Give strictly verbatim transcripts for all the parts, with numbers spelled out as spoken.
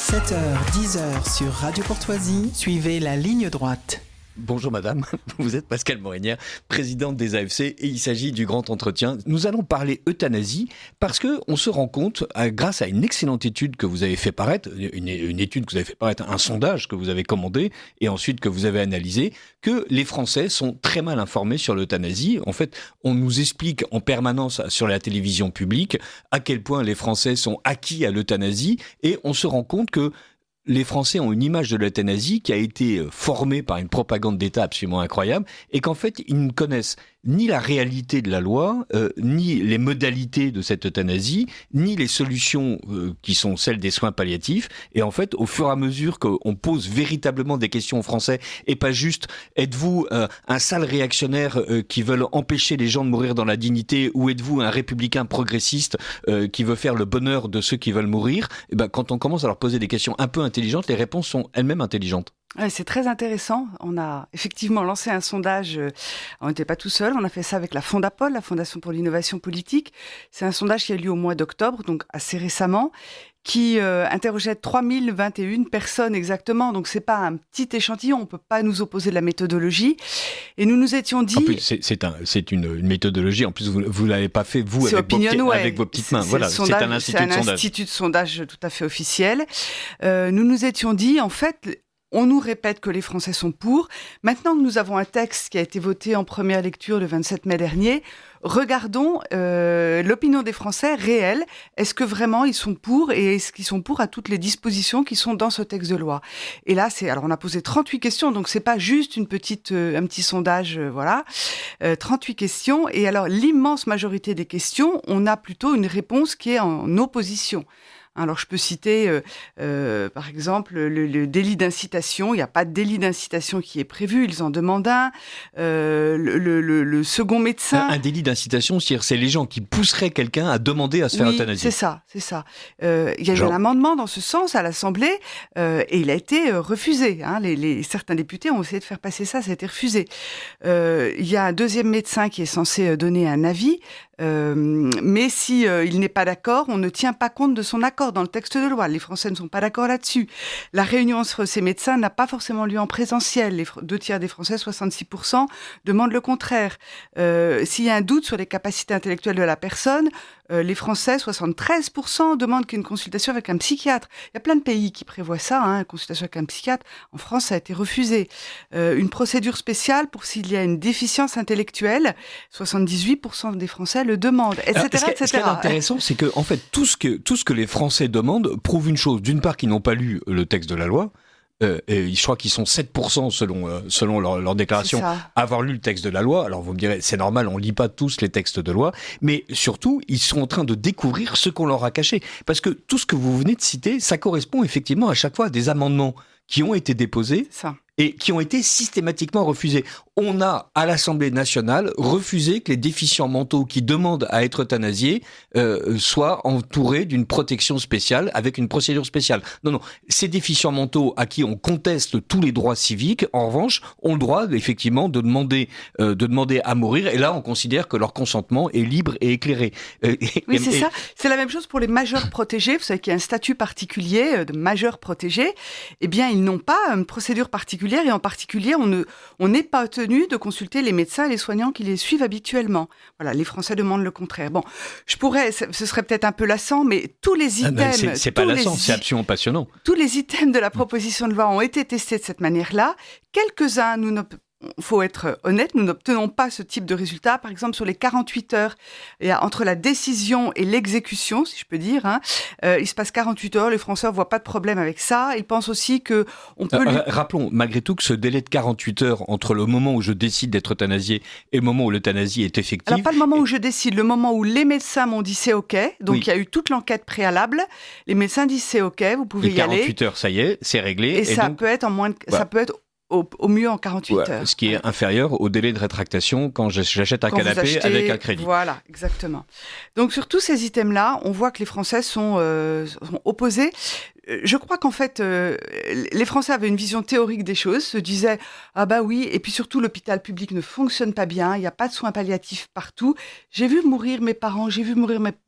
sept heures, dix heures sur Radio Courtoisie, suivez la ligne droite. Bonjour madame, vous êtes Pascale Morinière, présidente des A F C et il s'agit du grand entretien. Nous allons parler euthanasie parce que on se rend compte, grâce à une excellente étude que vous avez fait paraître, une, une étude que vous avez fait paraître, un sondage que vous avez commandé et ensuite que vous avez analysé, que les Français sont très mal informés sur l'euthanasie. En fait, on nous explique en permanence sur la télévision publique à quel point les Français sont acquis à l'euthanasie et on se rend compte que les Français ont une image de l'euthanasie qui a été formée par une propagande d'État absolument incroyable et qu'en fait, ils ne connaissent ni la réalité de la loi, euh, ni les modalités de cette euthanasie, ni les solutions euh, qui sont celles des soins palliatifs. Et en fait, au fur et à mesure qu'on pose véritablement des questions aux Français et pas juste « êtes-vous euh, un sale réactionnaire euh, qui veut empêcher les gens de mourir dans la dignité ou êtes-vous un républicain progressiste euh, qui veut faire le bonheur de ceux qui veulent mourir ?» Et ben, quand on commence à leur poser des questions un peu intelligentes, les réponses sont elles-mêmes intelligentes. Ouais, c'est très intéressant. On a effectivement lancé un sondage. On n'était pas tout seul. On a fait ça avec la Fondapol, la Fondation pour l'innovation politique. C'est un sondage qui a lieu au mois d'octobre, donc assez récemment, qui euh, interrogeait trois mille vingt et une personnes exactement. Donc c'est pas un petit échantillon. On peut pas nous opposer de la méthodologie. Et nous nous étions dit. En plus, c'est, c'est, un, c'est une, une méthodologie. En plus, vous vous l'avez pas fait vous avec vos, petits, avec vos petites mains. C'est, voilà, c'est, sondage, c'est un institut c'est un de sondage. institut de sondage tout à fait officiel. Euh, nous nous étions dit en fait. On nous répète que les Français sont pour. Maintenant que nous avons un texte qui a été voté en première lecture le vingt-sept mai dernier, regardons euh, l'opinion des Français réelle. Est-ce que vraiment ils sont pour et est-ce qu'ils sont pour à toutes les dispositions qui sont dans ce texte de loi? Et là, c'est alors on a posé trente-huit questions, donc c'est pas juste une petite euh, un petit sondage, euh, voilà, euh, trente-huit questions. Et alors l'immense majorité des questions, on a plutôt une réponse qui est en opposition. Alors, je peux citer, euh, euh, par exemple, le, le délit d'incitation. Il n'y a pas de délit d'incitation qui est prévu. Ils en demandent un. Euh, le, le, le second médecin... Un, un délit d'incitation, c'est-à-dire c'est les gens qui pousseraient quelqu'un à demander à se faire oui, euthanasier. c'est ça, c'est ça. Euh, il y a Genre. eu un amendement dans ce sens à l'Assemblée euh, et il a été euh, refusé. Hein. Les, les, certains députés ont essayé de faire passer ça, ça a été refusé. Euh, il y a un deuxième médecin qui est censé donner un avis. Euh, mais si euh, il n'est pas d'accord, on ne tient pas compte de son accord dans le texte de loi. Les Français ne sont pas d'accord là-dessus. La réunion entre ces médecins n'a pas forcément lieu en présentiel. Les deux tiers des Français, soixante-six pour cent, demandent le contraire. Euh, s'il y a un doute sur les capacités intellectuelles de la personne, euh, les Français, soixante-treize pour cent, demandent qu'une consultation avec un psychiatre. Il y a plein de pays qui prévoient ça, hein, une consultation avec un psychiatre. En France, ça a été refusé. Euh, une procédure spéciale pour s'il y a une déficience intellectuelle, soixante-dix-huit pour cent des Français le demandent, et cetera, Alors, ce, qui, et cetera. Ce qui est intéressant, c'est que en fait, tout ce que tout ce que les Français demandent prouve une chose. D'une part, qu'ils n'ont pas lu le texte de la loi. Euh, et je crois qu'ils sont sept pour cent selon euh, selon leur, leur déclaration à avoir lu le texte de la loi. Alors vous me direz, c'est normal, on lit pas tous les textes de loi, mais surtout ils sont en train de découvrir ce qu'on leur a caché. Parce que tout ce que vous venez de citer, ça correspond effectivement à chaque fois à des amendements qui ont été déposés. Ça. Et qui ont été systématiquement refusés. On a, à l'Assemblée nationale, refusé que les déficients mentaux qui demandent à être euthanasiés euh, soient entourés d'une protection spéciale, avec une procédure spéciale. Non, non, ces déficients mentaux à qui on conteste tous les droits civiques, en revanche, ont le droit, effectivement, de demander, euh, de demander à mourir. Et là, on considère que leur consentement est libre et éclairé. Euh, et, oui, c'est et... ça. C'est la même chose pour les majeurs protégés. Vous savez qu'il y a un statut particulier de majeurs protégés. Eh bien, ils n'ont pas une procédure particulière. Et en particulier, on ne, on n'est pas tenu de consulter les médecins et les soignants qui les suivent habituellement. Voilà, les Français demandent le contraire. Bon, je pourrais, ce serait peut-être un peu lassant, mais tous les items... Ah c'est, c'est pas lassant, les, c'est absolument passionnant. Tous les items de la proposition de loi ont été testés de cette manière-là. Quelques-uns, nous ne... Il faut être honnête, nous n'obtenons pas ce type de résultat. Par exemple, sur les quarante-huit heures, il y a, entre la décision et l'exécution, si je peux dire, hein, euh, il se passe quarante-huit heures, les Français ne voient pas de problème avec ça. Ils pensent aussi que on peut... Euh, lui... Rappelons malgré tout que ce délai de quarante-huit heures entre le moment où je décide d'être euthanasié et le moment où l'euthanasie est effective... Alors pas le moment et... où je décide, le moment où les médecins m'ont dit c'est OK, donc oui. Il y a eu toute l'enquête préalable, les médecins disent c'est OK, vous pouvez et y aller. quarante-huit heures, ça y est, c'est réglé. Et, et ça donc... peut être en moins de... Voilà. ça peut être Au, au mieux en quarante-huit ouais, heures. Ce qui est inférieur au délai de rétractation quand j'achète un quand canapé achetez, avec un crédit. Voilà, exactement. Donc sur tous ces items-là, on voit que les Français sont, euh, sont opposés. Je crois qu'en fait, euh, les Français avaient une vision théorique des choses, se disaient « Ah bah oui », et puis surtout l'hôpital public ne fonctionne pas bien, il n'y a pas de soins palliatifs partout. J'ai vu mourir mes parents, j'ai vu mourir mes,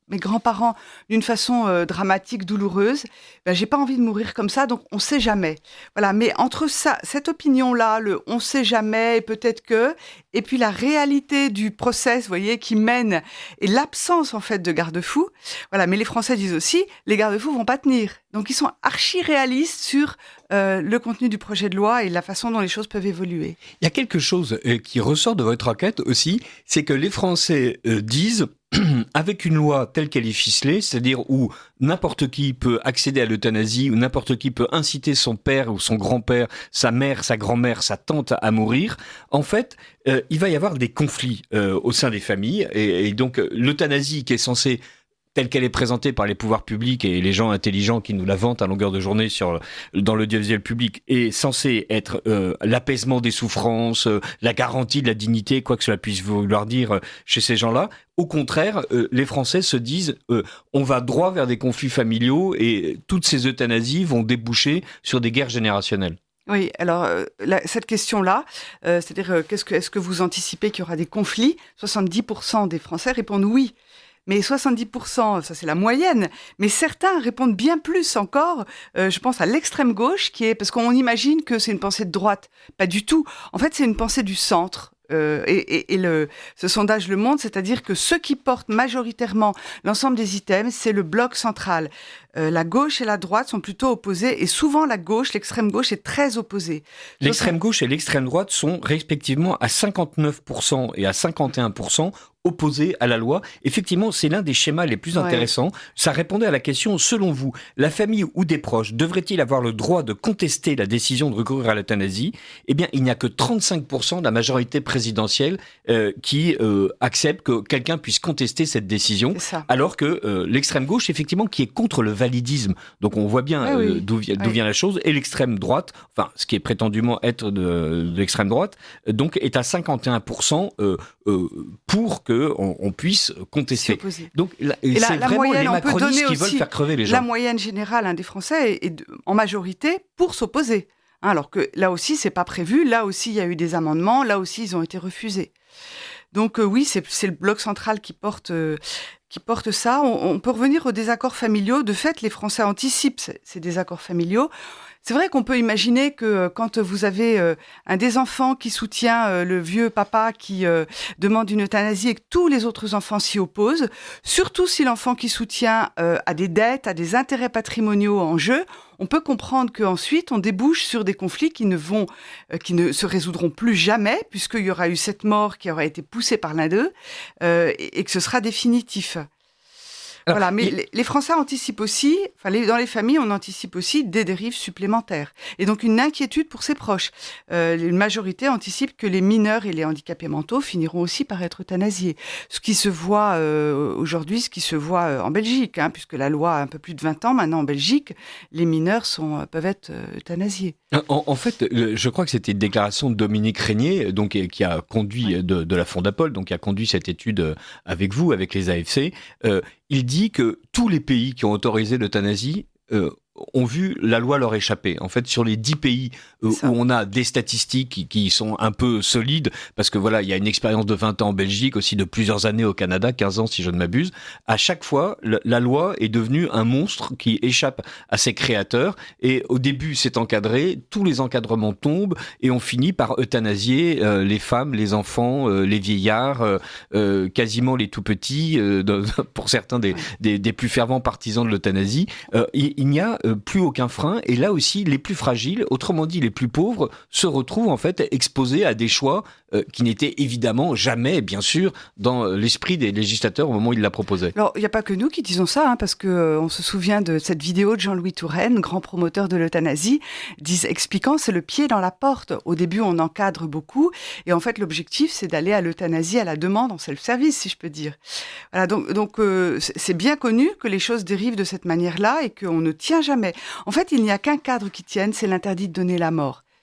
mes grands-parents d'une façon euh, dramatique, douloureuse, ben, j'ai pas envie de mourir comme ça, donc on sait jamais. Voilà, mais entre ça, cette opinion-là, le on sait jamais, et peut-être que, et puis la réalité du process, vous voyez, qui mène, et l'absence en fait de garde-fous. Voilà, mais les Français disent aussi, les garde-fous vont pas tenir. Donc ils sont archi réalistes sur euh, le contenu du projet de loi et la façon dont les choses peuvent évoluer. Il y a quelque chose euh, qui ressort de votre enquête aussi, c'est que les Français euh, disent, avec une loi telle qu'elle est ficelée, c'est-à-dire où n'importe qui peut accéder à l'euthanasie, où n'importe qui peut inciter son père ou son grand-père, sa mère, sa grand-mère, sa tante à mourir, en fait, euh, il va y avoir des conflits euh, au sein des familles. Et, et donc, l'euthanasie qui est censée telle qu'elle est présentée par les pouvoirs publics et les gens intelligents qui nous la vantent à longueur de journée sur, dans l'audiovisuel public, est censée être euh, l'apaisement des souffrances, euh, la garantie de la dignité, quoi que cela puisse vouloir dire euh, chez ces gens-là. Au contraire, euh, les Français se disent euh, on va droit vers des conflits familiaux et toutes ces euthanasies vont déboucher sur des guerres générationnelles. Oui, alors euh, la, cette question-là, euh, c'est-à-dire euh, qu'est-ce que, est-ce que vous anticipez qu'il y aura des conflits ? soixante-dix pour cent des Français répondent oui. Mais soixante-dix pour cent, ça c'est la moyenne, mais certains répondent bien plus encore, euh, je pense à l'extrême gauche, qui est parce qu'on imagine que c'est une pensée de droite. Pas du tout. En fait, c'est une pensée du centre. Euh, et et, et le, ce sondage le montre, c'est-à-dire que ceux qui portent majoritairement l'ensemble des items, c'est le bloc central. Euh, la gauche et la droite sont plutôt opposées, et souvent la gauche, l'extrême gauche, est très opposée. L'extrême gauche et l'extrême droite sont respectivement à cinquante-neuf pour cent et à cinquante et un pour cent opposés à la loi. Effectivement, c'est l'un des schémas les plus intéressants. Ouais. Ça répondait à la question, selon vous, la famille ou des proches devrait-il avoir le droit de contester la décision de recourir à l'euthanasie ? Eh bien, il n'y a que trente-cinq pour cent de la majorité présidentielle euh, qui euh, accepte que quelqu'un puisse contester cette décision, alors que euh, l'extrême gauche, effectivement, qui est contre le validisme, donc on voit bien oui, euh, oui. d'où, vi- d'où oui. vient la chose, et l'extrême droite, enfin, ce qui est prétendument être de, de l'extrême droite, donc est à cinquante et un pour cent euh, euh, pour que on, on puisse contester. Donc là, et c'est la, vraiment la moyenne, les macronistes qui veulent faire crever les gens. La moyenne générale hein, des Français est, est de, en majorité pour s'opposer. Hein, alors que là aussi, c'est pas prévu. Là aussi, il y a eu des amendements. Là aussi, ils ont été refusés. Donc euh, oui, c'est, c'est le bloc central qui porte, euh, qui porte ça. On, on peut revenir aux désaccords familiaux. De fait, les Français anticipent ces, ces désaccords familiaux. C'est vrai qu'on peut imaginer que euh, quand vous avez euh, un des enfants qui soutient euh, le vieux papa qui euh, demande une euthanasie et que tous les autres enfants s'y opposent, surtout si l'enfant qui soutient euh, a des dettes, a des intérêts patrimoniaux en jeu, on peut comprendre qu'ensuite on débouche sur des conflits qui ne vont, euh, qui ne se résoudront plus jamais, puisqu'il y aura eu cette mort qui aura été poussée par l'un d'eux, euh, et, et que ce sera définitif. Alors, voilà, mais il... les Français anticipent aussi, enfin les, dans les familles, on anticipe aussi des dérives supplémentaires. Et donc une inquiétude pour ses proches. Euh, une majorité anticipe que les mineurs et les handicapés mentaux finiront aussi par être euthanasiés. Ce qui se voit euh, aujourd'hui, ce qui se voit euh, en Belgique, hein, puisque la loi a un peu plus de vingt ans maintenant en Belgique, les mineurs sont, peuvent être euh, euthanasiés. En, en fait, je crois que c'était une déclaration de Dominique Régnier, donc qui a conduit ouais. de, de la Fondapol, donc qui a conduit cette étude avec vous, avec les A F C. Euh, il dit que tous les pays qui ont autorisé l'euthanasie euh, ont vu la loi leur échapper. En fait, sur les dix pays euh, où on a des statistiques qui, qui sont un peu solides, parce que voilà, il y a une expérience de vingt ans en Belgique, aussi de plusieurs années au Canada, quinze ans si je ne m'abuse, à chaque fois, la, la loi est devenue un monstre qui échappe à ses créateurs, et au début c'est encadré, tous les encadrements tombent, et on finit par euthanasier euh, les femmes, les enfants, euh, les vieillards, euh, euh, quasiment les tout-petits, euh, de, pour certains des, des, des plus fervents partisans de l'euthanasie. Euh, il, il n'y a plus aucun frein, et là aussi les plus fragiles, autrement dit les plus pauvres, se retrouvent en fait exposés à des choix euh, qui n'étaient évidemment jamais, bien sûr, dans l'esprit des législateurs au moment où ils la proposaient. Alors il n'y a pas que nous qui disons ça, hein, parce que euh, on se souvient de cette vidéo de Jean-Louis Touraine, grand promoteur de l'euthanasie, dis, expliquant c'est le pied dans la porte. Au début on encadre beaucoup, et en fait l'objectif c'est d'aller à l'euthanasie à la demande en self-service, si je peux dire. Voilà, donc donc euh, c'est bien connu que les choses dérivent de cette manière-là et qu'on ne tient jamais. En fait, il n'y a qu'un cadre qui tienne, c'est l'interdit de donner la mort.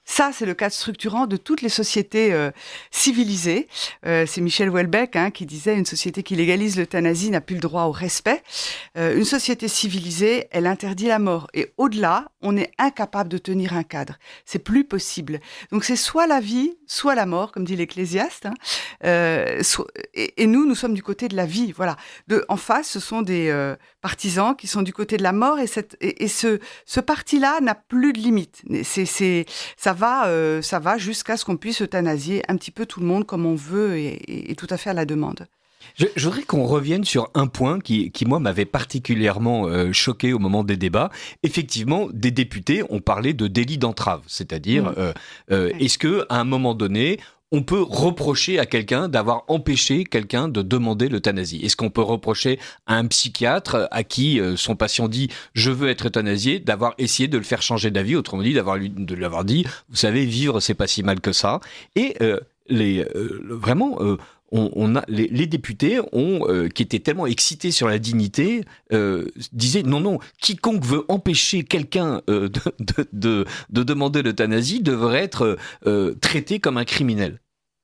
Ça, c'est le cadre structurant de toutes les sociétés euh, civilisées. Euh, c'est Michel Houellebecq hein, qui disait « Une société qui légalise l'euthanasie n'a plus le droit au respect. Euh, une société civilisée, elle interdit la mort. Et au-delà, on est incapable de tenir un cadre. C'est plus possible. Donc c'est soit la vie, soit la mort, comme dit l'Ecclésiaste. Hein. Euh, so- et, et nous, nous sommes du côté de la vie. Voilà. De, en face, ce sont des euh, partisans qui sont du côté de la mort. Et, cette, et, et ce, ce parti-là n'a plus de limite. C'est, c'est, ça va, euh, ça va jusqu'à ce qu'on puisse euthanasier un petit peu tout le monde comme on veut et, et, et tout à fait à la demande. Je, je voudrais qu'on revienne sur un point qui, qui moi, m'avait particulièrement euh, choqué au moment des débats. Effectivement, des députés ont parlé de délit d'entrave, c'est-à-dire, mmh. euh, euh, ouais. est-ce que à un moment donné, on peut reprocher à quelqu'un d'avoir empêché quelqu'un de demander l'euthanasie? Est-ce qu'on peut reprocher à un psychiatre à qui euh, son patient dit « je veux être euthanasié » d'avoir essayé de le faire changer d'avis, autrement dit, d'avoir, de lui avoir dit « vous savez, vivre, c'est pas si mal que ça ». Et euh, les, euh, vraiment... Euh, On, on a, les, les députés ont, euh, qui étaient tellement excités sur la dignité, euh, disaient non, non, quiconque veut empêcher quelqu'un euh, de, de, de, de demander l'euthanasie devrait être euh, traité comme un criminel.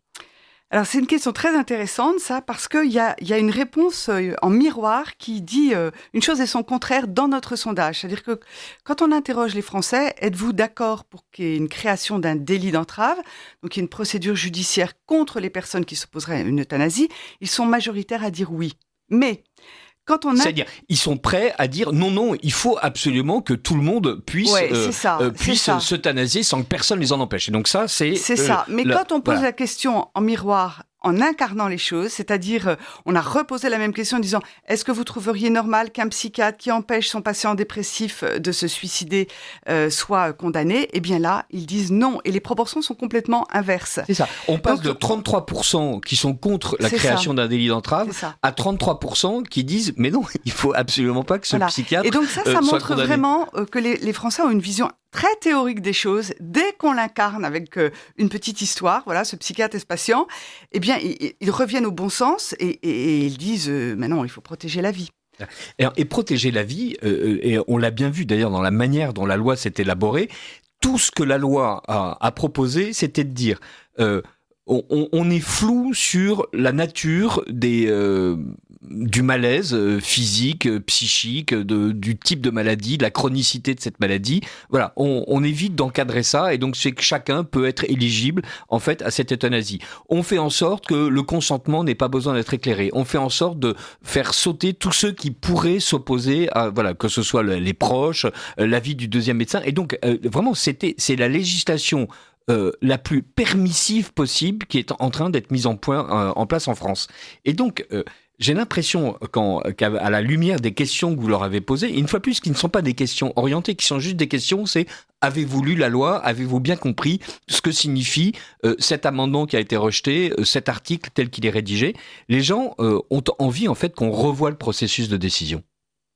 Alors c'est une question très intéressante ça parce qu'il y a, y a une réponse euh, en miroir qui dit euh, une chose et son contraire dans notre sondage. C'est-à-dire que quand on interroge les Français, êtes-vous d'accord pour qu'il y ait une création d'un délit d'entrave, donc il y a une procédure judiciaire contre les personnes qui s'opposeraient à une euthanasie, ils sont majoritaires à dire oui. Mais quand on a... C'est-à-dire, ils sont prêts à dire non, non, il faut absolument que tout le monde puisse, ouais, euh, ça, euh, puisse s'euthanasier sans que personne les en empêche. Et donc ça, c'est... C'est euh, ça. Mais la... quand on pose voilà. la question en miroir, en incarnant les choses, c'est-à-dire euh, on a reposé la même question en disant est-ce que vous trouveriez normal qu'un psychiatre qui empêche son patient dépressif de se suicider euh, soit condamné? Eh bien là, ils disent non. Et les proportions sont complètement inverses. C'est ça. On passe Donc, de trente-trois pour cent qui sont contre la création d'un délit d'entrave à trente-trois pour cent qui disent mais non, il faut absolument pas que ce voilà. psychiatre Et donc ça, ça euh, montre soit vraiment euh, que les, les Français ont une vision très théorique des choses. Dès qu'on l'incarne avec euh, une petite histoire, voilà, ce psychiatre et ce patient, eh bien, ils, ils reviennent au bon sens et, et, et ils disent euh, mais non, il faut protéger la vie. Et, et protéger la vie, euh, et on l'a bien vu d'ailleurs dans la manière dont la loi s'est élaborée, tout ce que la loi a, a proposé, c'était de dire euh, on, on est flou sur la nature des... Euh, du malaise euh, physique, euh, psychique, de, du type de maladie, de la chronicité de cette maladie. Voilà, on, on évite d'encadrer ça et donc c'est que chacun peut être éligible en fait à cette euthanasie. On fait en sorte que le consentement n'ait pas besoin d'être éclairé. On fait en sorte de faire sauter tous ceux qui pourraient s'opposer à voilà que ce soit le, les proches, euh, l'avis du deuxième médecin. Et donc euh, vraiment c'était c'est la législation Euh, la plus permissive possible qui est en train d'être mise en, point, euh, en place en France. Et donc, euh, j'ai l'impression quand, qu'à à la lumière des questions que vous leur avez posées, une fois plus, qui ne sont pas des questions orientées, qui sont juste des questions, c'est avez-vous lu la loi? Avez-vous bien compris ce que signifie euh, cet amendement qui a été rejeté, euh, cet article tel qu'il est rédigé? Les gens euh, ont envie en fait qu'on revoie le processus de décision.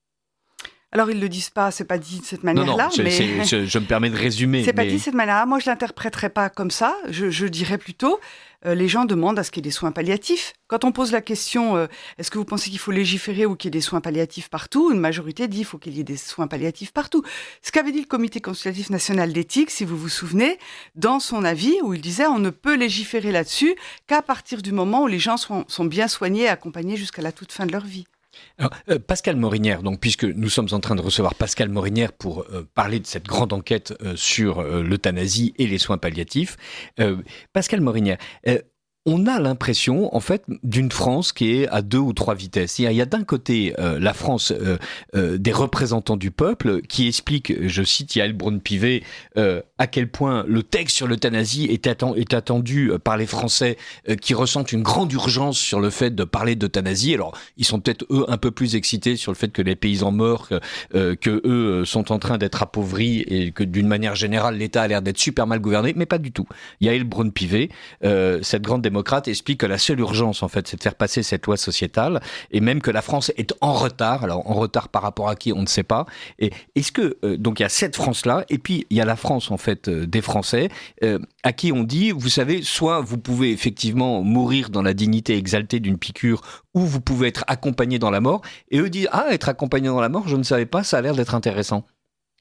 Alors, ils le disent pas, c'est pas dit de cette manière-là. Non, non, c'est, mais... c'est, je, je me permets de résumer. C'est mais... pas dit de cette manière-là. Moi, je l'interpréterais pas comme ça. Je, je dirais plutôt, euh, les gens demandent à ce qu'il y ait des soins palliatifs. Quand on pose la question, euh, est-ce que vous pensez qu'il faut légiférer ou qu'il y ait des soins palliatifs partout? Une majorité dit qu'il faut qu'il y ait des soins palliatifs partout. Ce qu'avait dit le Comité consultatif national d'éthique, si vous vous souvenez, dans son avis, où il disait on ne peut légiférer là-dessus qu'à partir du moment où les gens sont, sont bien soignés et accompagnés jusqu'à la toute fin de leur vie. Alors, euh, Pascale Morinière, donc, puisque nous sommes en train de recevoir Pascale Morinière pour euh, parler de cette grande enquête euh, sur euh, l'euthanasie et les soins palliatifs, euh, Pascale Morinière, euh, on a l'impression, en fait, d'une France qui est à deux ou trois vitesses. Il y a d'un côté euh, la France euh, euh, des représentants du peuple qui explique, je cite Yael Braun-Pivet, euh, à quel point le texte sur l'euthanasie est, atten- est attendu par les Français euh, qui ressentent une grande urgence sur le fait de parler d'euthanasie. Alors, ils sont peut-être, eux, un peu plus excités sur le fait que les paysans meurent, euh, que eux sont en train d'être appauvris et que, d'une manière générale, l'État a l'air d'être super mal gouverné, mais pas du tout. Yael Braun-Pivet, euh, cette grande démocrate, explique que la seule urgence, en fait, c'est de faire passer cette loi sociétale, et même que la France est en retard. Alors, en retard par rapport à qui, on ne sait pas. Et est-ce que, euh, donc, il y a cette France-là, et puis il y a la France, en fait, euh, des Français, euh, à qui on dit, vous savez, soit vous pouvez effectivement mourir dans la dignité exaltée d'une piqûre, ou vous pouvez être accompagné dans la mort. Et eux disent, ah, être accompagné dans la mort, je ne savais pas, ça a l'air d'être intéressant.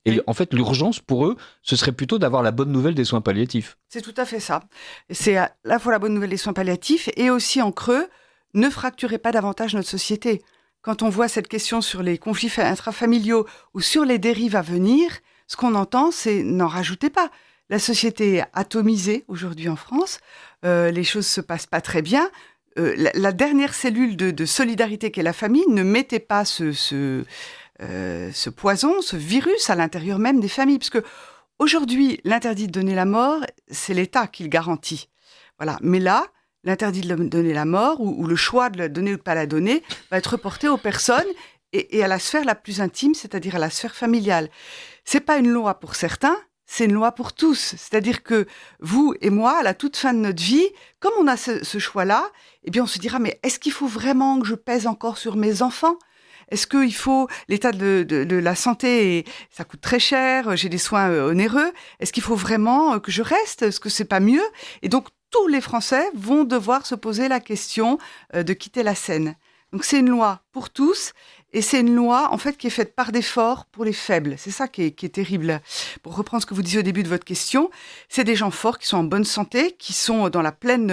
Et oui. en fait, l'urgence pour eux, ce serait plutôt d'avoir la bonne nouvelle des soins palliatifs. C'est tout à fait ça. C'est à la fois la bonne nouvelle des soins palliatifs et aussi en creux, ne fracturez pas davantage notre société. Quand on voit cette question sur les conflits intrafamiliaux ou sur les dérives à venir, ce qu'on entend, c'est n'en rajoutez pas. La société est atomisée aujourd'hui en France, euh, les choses se passent pas très bien. Euh, la, la dernière cellule de, de solidarité qu'est la famille, ne mettez pas ce, ce, euh, ce poison, ce virus à l'intérieur même des familles. Parce que aujourd'hui, l'interdit de donner la mort, c'est l'État qui le garantit. Voilà. Mais là, l'interdit de donner la mort ou, ou le choix de la donner ou de pas la donner va être reporté aux personnes et, et à la sphère la plus intime, c'est-à-dire à la sphère familiale. C'est pas une loi pour certains, c'est une loi pour tous. C'est-à-dire que vous et moi, à la toute fin de notre vie, comme on a ce, ce choix-là, eh bien, on se dira, mais est-ce qu'il faut vraiment que je pèse encore sur mes enfants ? Est-ce qu'il faut, l'état de, de, de la santé, ça coûte très cher, j'ai des soins onéreux, est-ce qu'il faut vraiment que je reste ? Est-ce que c'est pas mieux ? Et donc, tous les Français vont devoir se poser la question de quitter la scène. Donc, c'est une loi pour tous. Et c'est une loi, en fait, qui est faite par des forts pour les faibles. C'est ça qui est, qui est terrible. Pour reprendre ce que vous disiez au début de votre question, c'est des gens forts qui sont en bonne santé, qui sont dans la pleine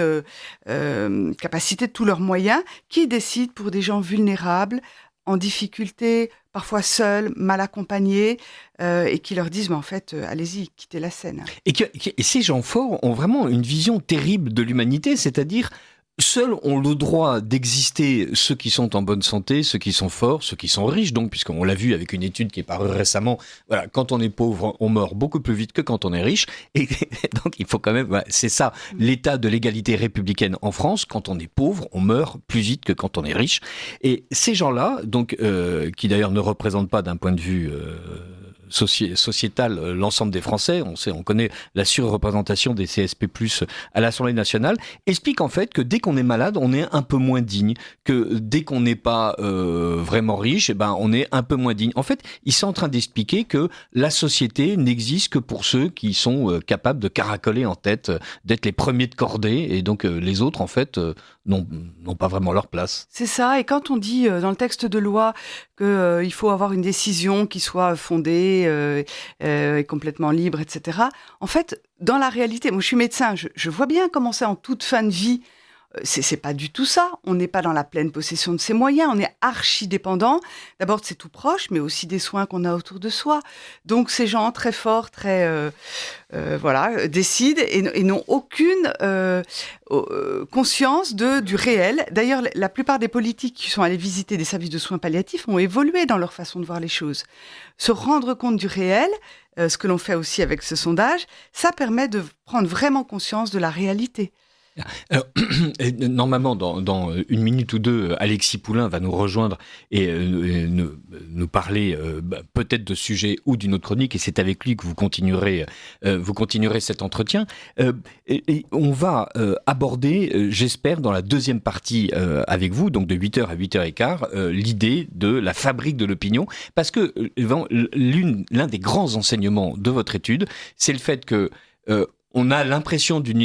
euh, capacité de tous leurs moyens, qui décident pour des gens vulnérables, en difficulté, parfois seuls, mal accompagnés, euh, et qui leur disent, mais en fait, euh, allez-y, quittez la scène. Et, que, et ces gens forts ont vraiment une vision terrible de l'humanité, c'est-à-dire seuls ont le droit d'exister ceux qui sont en bonne santé, ceux qui sont forts, ceux qui sont riches, donc, puisqu'on l'a vu avec une étude qui est parue récemment, voilà, quand on est pauvre, on meurt beaucoup plus vite que quand on est riche, et donc il faut quand même, voilà, c'est ça, l'état de l'égalité républicaine en France, quand on est pauvre, on meurt plus vite que quand on est riche, et ces gens-là, donc, euh, qui d'ailleurs ne représentent pas d'un point de vue euh, soci- sociétal euh, l'ensemble des Français, on sait, on connaît la surreprésentation des C S P plus, à l'Assemblée nationale, explique en fait que dès qu'on est malade, on est un peu moins digne, que dès qu'on n'est pas euh, vraiment riche, eh ben, on est un peu moins digne. En fait, ils sont en train d'expliquer que la société n'existe que pour ceux qui sont euh, capables de caracoler en tête, euh, d'être les premiers de cordée, et donc euh, les autres, en fait, euh, n'ont, n'ont pas vraiment leur place. C'est ça, et quand on dit euh, dans le texte de loi qu'il euh, faut avoir une décision qui soit fondée euh, euh, et complètement libre, et cetera, en fait, dans la réalité, moi je suis médecin, je, je vois bien comment c'est en toute fin de vie. C'est, c'est pas du tout ça. On n'est pas dans la pleine possession de ses moyens. On est archi dépendant. D'abord de ses tout proches, mais aussi des soins qu'on a autour de soi. Donc ces gens très forts, très euh, euh, voilà, décident et, et n'ont aucune euh, euh, conscience de du réel. D'ailleurs, la plupart des politiques qui sont allés visiter des services de soins palliatifs ont évolué dans leur façon de voir les choses. Se rendre compte du réel, euh, ce que l'on fait aussi avec ce sondage, ça permet de prendre vraiment conscience de la réalité. Alors, normalement, dans, dans une minute ou deux, Alexis Poulain va nous rejoindre et euh, nous, nous parler euh, bah, peut-être de sujets ou d'une autre chronique, et c'est avec lui que vous continuerez, euh, vous continuerez cet entretien. Euh, et, et on va euh, aborder, euh, j'espère, dans la deuxième partie euh, avec vous, donc de huit heures à huit heures quinze, euh, l'idée de la fabrique de l'opinion, parce que euh, l'une, l'un des grands enseignements de votre étude, c'est le fait que euh, on a l'impression d'une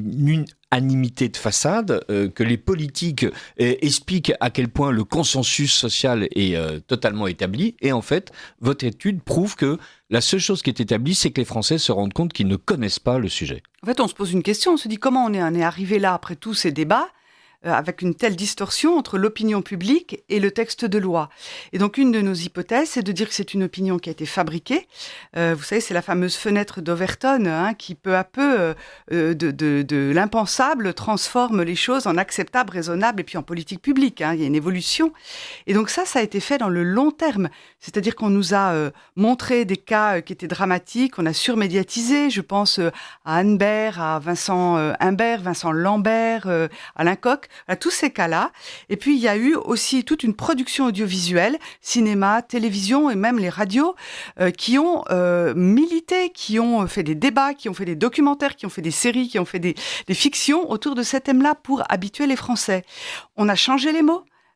unanimité de façade, euh, que les politiques euh, expliquent à quel point le consensus social est euh, totalement établi. Et en fait, votre étude prouve que la seule chose qui est établie, c'est que les Français se rendent compte qu'ils ne connaissent pas le sujet. En fait, on se pose une question, on se dit comment on est, on est arrivé là après tous ces débats euh, avec une telle distorsion entre l'opinion publique et le texte de loi. Et donc, une de nos hypothèses, c'est de dire que c'est une opinion qui a été fabriquée. Euh, vous savez, c'est la fameuse fenêtre d'Overton hein, qui, peu à peu, euh, de, de, de l'impensable, transforme les choses en acceptables, raisonnables, et puis en politique publique. Hein, il y a une évolution. Et donc ça, ça a été fait dans le long terme. C'est-à-dire qu'on nous a euh, montré des cas euh, qui étaient dramatiques, on a surmédiatisé. Je pense euh, à Anne Bert, à Vincent euh, Imbert, Vincent Lambert, euh, Alain Koch, à tous ces cas-là. Et puis, il y a eu aussi toute une production audiovisuelle, cinéma, télévision et même les radios, euh, qui ont euh, milité, qui ont fait des débats, qui ont fait des documentaires, qui ont fait des séries, qui ont fait des, des fictions autour de ces thèmes-là pour habituer les Français. On a changé les mots.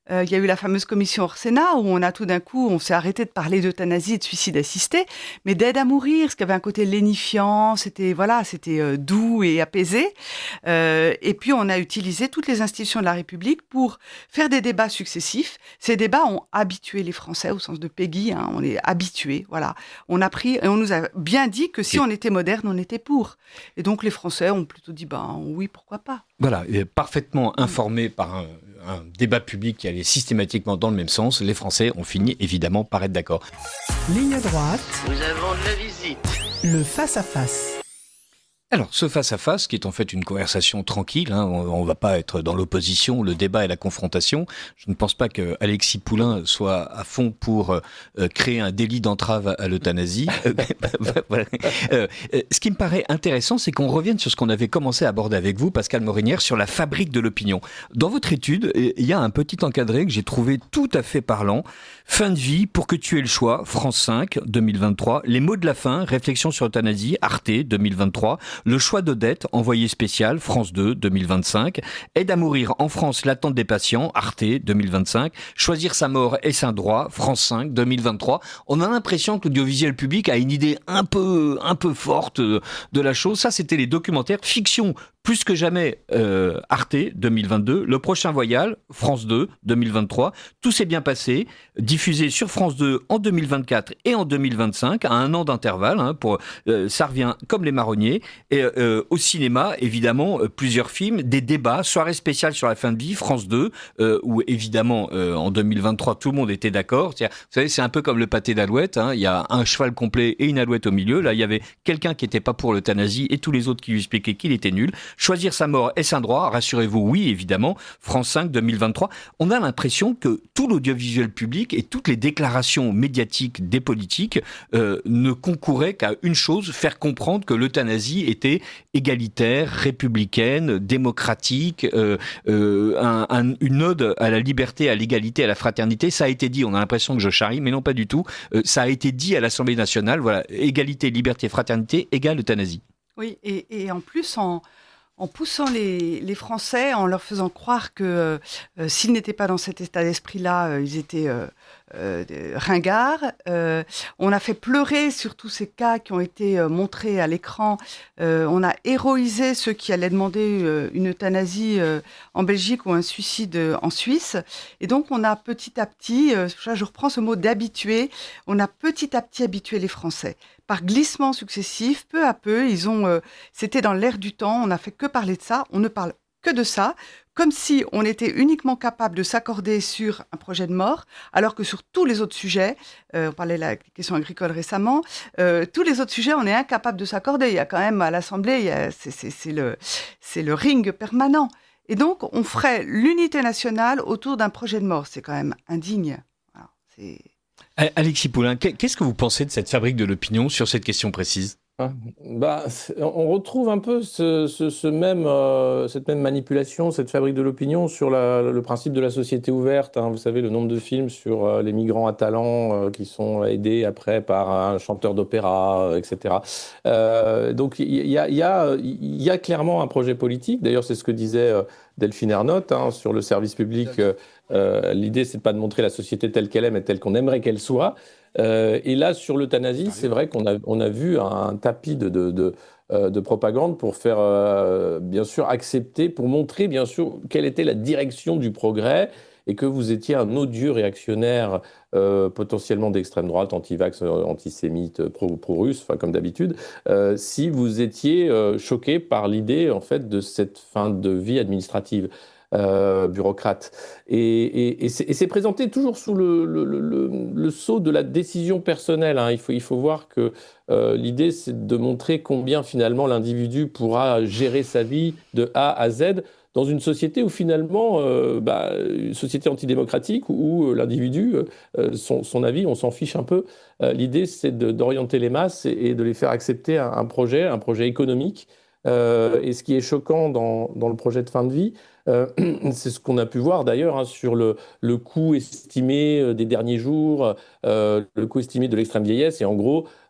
Euh, il y a eu la fameuse commission Orsena où on a tout d'un coup, on s'est arrêté de parler d'euthanasie et de suicide assisté, mais d'aide à mourir, ce qui avait un côté lénifiant, c'était voilà, c'était euh, doux et apaisé. Euh, et puis on a utilisé toutes les institutions de la République pour faire des débats successifs. Ces débats ont habitué les Français au sens de Peggy, hein, on est habitués, voilà. On a pris et on nous a bien dit que si on était moderne, on était pour. Et donc les Français ont plutôt dit ben oui, pourquoi pas. Voilà, parfaitement informés par un, un débat public qui allait systématiquement dans le même sens, les Français ont fini évidemment par être d'accord. Ligne droite. Nous avons de la visite. Le face-à-face. Alors, ce face-à-face, qui est en fait une conversation tranquille, hein, on ne va pas être dans l'opposition, le débat et la confrontation. Je ne pense pas que Alexis Poulain soit à fond pour euh, créer un délit d'entrave à l'euthanasie. Voilà. euh, ce qui me paraît intéressant, c'est qu'on revienne sur ce qu'on avait commencé à aborder avec vous, Pascale Morinière, sur la fabrique de l'opinion. Dans votre étude, il y a un petit encadré que j'ai trouvé tout à fait parlant. Fin de vie, pour que tu aies le choix, France cinq, deux mille vingt-trois. Les mots de la fin, réflexion sur l'euthanasie, Arte, deux mille vingt-trois. Le choix d'Odette, envoyé spécial, France deux, deux mille vingt-cinq. Aide à mourir en France, l'attente des patients, Arte, deux mille vingt-cinq. Choisir sa mort est un droit, France cinq, deux mille vingt-trois. On a l'impression que l'audiovisuel public a une idée un peu, un peu forte de la chose. Ça, c'était les documentaires fiction. Plus que jamais, euh, Arte, deux mille vingt-deux. Le prochain voyage, France deux, deux mille vingt-trois. Tout s'est bien passé. Diffusé sur France deux en deux mille vingt-quatre et en deux mille vingt-cinq, à un an d'intervalle. Hein, pour, euh, ça revient comme les marronniers. Et euh, au cinéma, évidemment, euh, plusieurs films, des débats, soirée spéciale sur la fin de vie, France deux, euh, où évidemment, euh, en deux mille vingt-trois, tout le monde était d'accord. C'est-à-dire, vous savez, c'est un peu comme le pâté d'alouette. Hein, il y a un cheval complet et une alouette au milieu. Là, il y avait quelqu'un qui n'était pas pour l'euthanasie et tous les autres qui lui expliquaient qu'il était nul. Choisir sa mort est un droit, rassurez-vous, oui, évidemment. France cinq, deux mille vingt-trois. On a l'impression que tout l'audiovisuel public et toutes les déclarations médiatiques des politiques euh, ne concouraient qu'à une chose, faire comprendre que l'euthanasie était égalitaire, républicaine, démocratique, euh, euh, un, un, une ode à la liberté, à l'égalité, à la fraternité. Ça a été dit, on a l'impression que je charrie, mais non pas du tout. Euh, ça a été dit à l'Assemblée nationale, voilà, égalité, liberté, fraternité, égale euthanasie. Oui, et, et en plus, en... en poussant les, les Français, en leur faisant croire que euh, s'ils n'étaient pas dans cet état d'esprit-là, euh, ils étaient euh, euh, ringards. Euh, on a fait pleurer sur tous ces cas qui ont été euh, montrés à l'écran. Euh, on a héroïsé ceux qui allaient demander euh, une euthanasie euh, en Belgique ou un suicide euh, en Suisse. Et donc, on a petit à petit, euh, je reprends ce mot d'habituer, on a petit à petit habitué les Français. Par glissement successif, peu à peu, ils ont, euh, c'était dans l'air du temps, on n'a fait que parler de ça, on ne parle que de ça, comme si on était uniquement capable de s'accorder sur un projet de mort, alors que sur tous les autres sujets, euh, on parlait de la question agricole récemment, euh, tous les autres sujets, on est incapable de s'accorder. Il y a quand même à l'Assemblée, il y a, c'est, c'est, c'est, le, c'est le ring permanent. Et donc, on ferait l'unité nationale autour d'un projet de mort. C'est quand même indigne. Alors, c'est... Alexis Poulain, qu'est-ce que vous pensez de cette fabrique de l'opinion sur cette question précise ? Bah, on retrouve un peu ce, ce, ce même, euh, cette même manipulation, cette fabrique de l'opinion sur la, le principe de la société ouverte. Hein. Vous savez, le nombre de films sur euh, les migrants à talent euh, qui sont aidés après par un chanteur d'opéra, euh, et cetera. Euh, donc, il y a, y, a, y a clairement un projet politique. D'ailleurs, c'est ce que disait euh, Delphine Ernotte hein, sur le service public. Euh, l'idée, c'est de pas de montrer la société telle qu'elle est, mais telle qu'on aimerait qu'elle soit. Euh, et là, sur l'euthanasie, c'est vrai qu'on a, on a vu un tapis de, de, de, euh, de propagande pour faire, euh, bien sûr, accepter, pour montrer, bien sûr, quelle était la direction du progrès et que vous étiez un odieux réactionnaire euh, potentiellement d'extrême droite, anti-vax, antisémite, pro, pro-russe, enfin, comme d'habitude, euh, si vous étiez euh, choqué par l'idée, en fait, de cette fin de vie administrative. Euh, bureaucrate. Et, et, et, c'est, et c'est présenté toujours sous le, le, le, le sceau de la décision personnelle. Hein. Il faut, il faut voir que euh, l'idée, c'est de montrer combien finalement l'individu pourra gérer sa vie de A à Z dans une société où finalement, euh, bah, une société antidémocratique où, où l'individu, euh, son, son avis, on s'en fiche un peu. Euh, l'idée, c'est de, d'orienter les masses et, et de les faire accepter un, un projet, un projet économique. Euh, et ce qui est choquant dans, dans le projet de fin de vie, euh, c'est ce qu'on a pu voir d'ailleurs hein, sur le, le coût estimé des derniers jours, euh, le coût estimé de l'extrême vieillesse. Et en gros,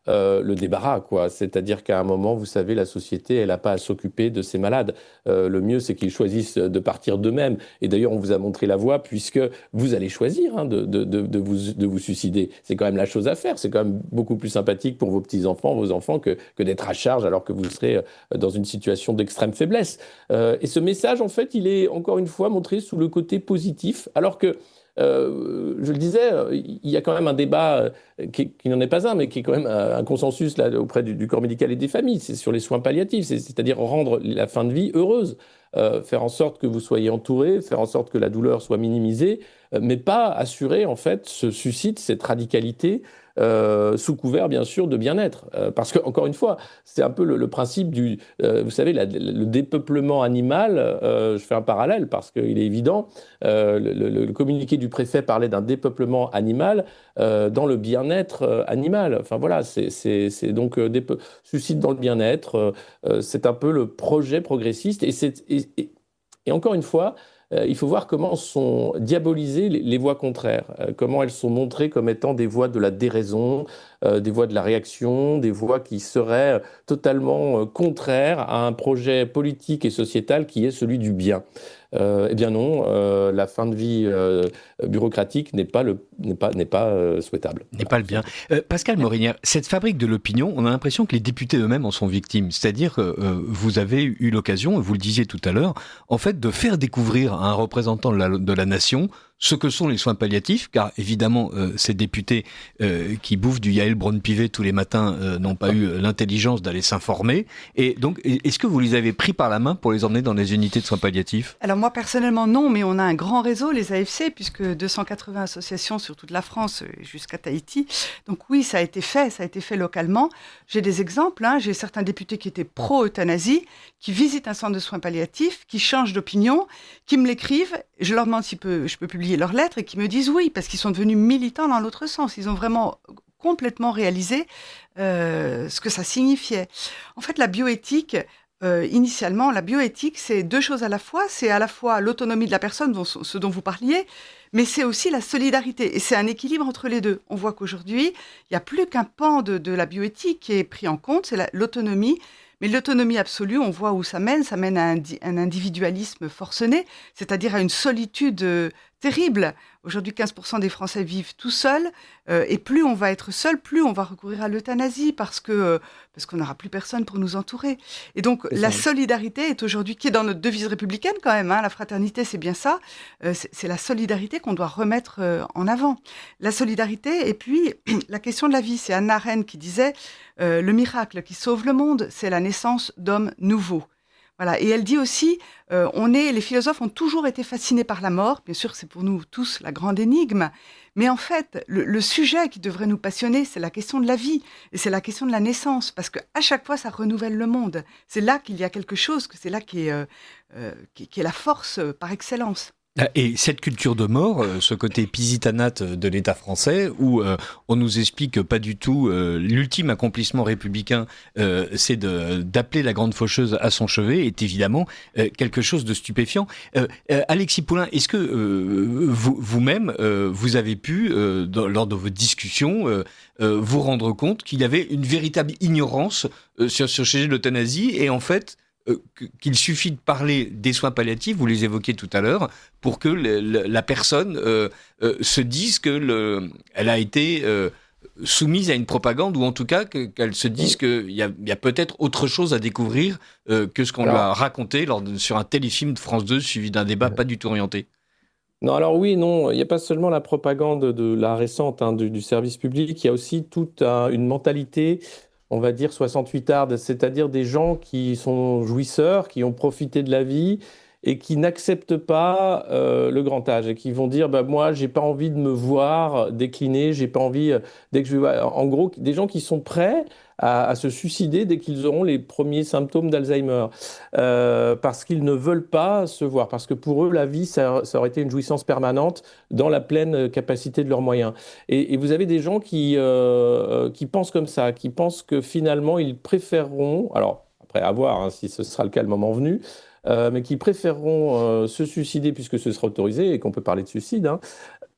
euh, le débarras, quoi. C'est-à-dire qu'à un moment, vous savez, la société, elle n'a pas à s'occuper de ses malades. Euh, le mieux, c'est qu'ils choisissent de partir d'eux-mêmes. Et d'ailleurs, on vous a montré la voie, puisque vous allez choisir hein, de, de, de, de, vous, de vous suicider. C'est quand même la chose à faire. C'est quand même beaucoup plus sympathique pour vos petits-enfants, vos enfants, que, que d'être à charge alors que vous serez dans une situation d'extrême faiblesse. Euh, et ce message, en fait, il est encore une fois montré sous le côté positif, alors que Euh, je le disais, il y a quand même un débat euh, qui, qui n'en est pas un, mais qui est quand même un, un consensus là, auprès du, du corps médical et des familles. C'est sur les soins palliatifs, c'est, c'est-à-dire rendre la fin de vie heureuse, euh, faire en sorte que vous soyez entouré, faire en sorte que la douleur soit minimisée, euh, mais pas assurer en fait ce suicide, cette radicalité. Euh, sous couvert, bien sûr, de bien-être. Euh, parce que, encore une fois, c'est un peu le, le principe du, euh, vous savez, la, le dépeuplement animal. Euh, je fais un parallèle parce qu'il est évident. Euh, le, le, le communiqué du préfet parlait d'un dépeuplement animal euh, dans le bien-être euh, animal. Enfin voilà, c'est, c'est, c'est donc euh, dépe- suicide dans le bien-être. Euh, c'est un peu le projet progressiste. Et, c'est, et, et, et encore une fois, Euh, il faut voir comment sont diabolisées les, les voies contraires, euh, comment elles sont montrées comme étant des voies de la déraison, euh, des voies de la réaction, des voies qui seraient totalement euh, contraires à un projet politique et sociétal qui est celui du bien. Euh, eh bien non, euh, la fin de vie euh, bureaucratique n'est pas, le, n'est pas, n'est pas euh, souhaitable. N'est pas le bien. Euh, Pascal Morinière, cette fabrique de l'opinion, on a l'impression que les députés eux-mêmes en sont victimes. C'est-à-dire que euh, vous avez eu l'occasion, et vous le disiez tout à l'heure, en fait, de faire découvrir à un représentant de la, de la nation ce que sont les soins palliatifs, car évidemment, euh, ces députés euh, qui bouffent du Yael Braun-Pivet tous les matins euh, n'ont pas eu l'intelligence d'aller s'informer. Et donc, est-ce que vous les avez pris par la main pour les emmener dans les unités de soins palliatifs ? Alors moi, personnellement, non, mais on a un grand réseau, les A F C, puisque deux cent quatre-vingts associations sur toute la France jusqu'à Tahiti. Donc oui, ça a été fait, ça a été fait localement. J'ai des exemples, hein, j'ai certains députés qui étaient pro-euthanasie, qui visitent un centre de soins palliatifs, qui changent d'opinion, qui me l'écrivent, je leur demande si peu, je peux publier leurs lettres et qui me disent oui, parce qu'ils sont devenus militants dans l'autre sens. Ils ont vraiment complètement réalisé euh, ce que ça signifiait. En fait, la bioéthique, euh, initialement, la bioéthique, c'est deux choses à la fois. C'est à la fois l'autonomie de la personne, dont, ce dont vous parliez, mais c'est aussi la solidarité. Et c'est un équilibre entre les deux. On voit qu'aujourd'hui, il n'y a plus qu'un pan de, de la bioéthique qui est pris en compte, c'est la, l'autonomie. Mais l'autonomie absolue, on voit où ça mène. Ça mène à un, un individualisme forcené, c'est-à-dire à une solitude euh, terrible. Aujourd'hui, quinze pour cent des Français vivent tout seuls. Euh, et plus on va être seul, plus on va recourir à l'euthanasie parce que euh, parce qu'on n'aura plus personne pour nous entourer. Et donc, c'est la ça. solidarité est aujourd'hui, qui est dans notre devise républicaine quand même, hein, la fraternité, c'est bien ça. Euh, c'est, c'est la solidarité qu'on doit remettre euh, en avant. La solidarité et puis la question de la vie. C'est Hannah Arendt qui disait euh, le miracle qui sauve le monde, c'est la naissance d'hommes nouveaux. Voilà. Et elle dit aussi, euh, on est, les philosophes ont toujours été fascinés par la mort. Bien sûr, c'est pour nous tous la grande énigme. Mais en fait, le, le sujet qui devrait nous passionner, c'est la question de la vie. Et c'est la question de la naissance. Parce qu'à chaque fois, ça renouvelle le monde. C'est là qu'il y a quelque chose, que c'est là qui est, euh, euh, qui, qui est la force euh, par excellence. Et cette culture de mort, ce côté pisitanate de l'État français, où euh, on nous explique que pas du tout euh, l'ultime accomplissement républicain, euh, c'est de, d'appeler la grande faucheuse à son chevet, est évidemment euh, quelque chose de stupéfiant. Euh, euh, Alexis Poulain, est-ce que euh, vous, vous-même, euh, vous avez pu, euh, dans, lors de vos discussions, euh, euh, vous rendre compte qu'il y avait une véritable ignorance euh, sur ce sujet de l'euthanasie, et en fait, Euh, qu'il suffit de parler des soins palliatifs, vous les évoquiez tout à l'heure, pour que le, le, la personne euh, euh, se dise que le, elle a été euh, soumise à une propagande, ou en tout cas que, qu'elle se dise qu'il y a, y a peut-être autre chose à découvrir euh, que ce qu'on alors, lui a raconté lors de, sur un téléfilm de France deux suivi d'un débat pas du tout orienté. Non, alors oui, non, il n'y a pas seulement la propagande de la récente hein, du, du service public, il y a aussi toute un, une mentalité, on va dire soixante-huitarde, c'est-à-dire des gens qui sont jouisseurs, qui ont profité de la vie et qui n'acceptent pas euh, le grand âge et qui vont dire bah, moi j'ai pas envie de me voir décliner, j'ai pas envie euh, dès que je vais en gros des gens qui sont prêts à, à se suicider dès qu'ils auront les premiers symptômes d'Alzheimer euh, parce qu'ils ne veulent pas se voir, parce que pour eux la vie ça, ça aurait été une jouissance permanente dans la pleine capacité de leurs moyens. Et, et vous avez des gens qui euh, qui pensent comme ça, qui pensent que finalement ils préféreront, alors après à voir hein, si ce sera le cas le moment venu, Euh, mais qui préféreront euh, se suicider puisque ce sera autorisé et qu'on peut parler de suicide, hein,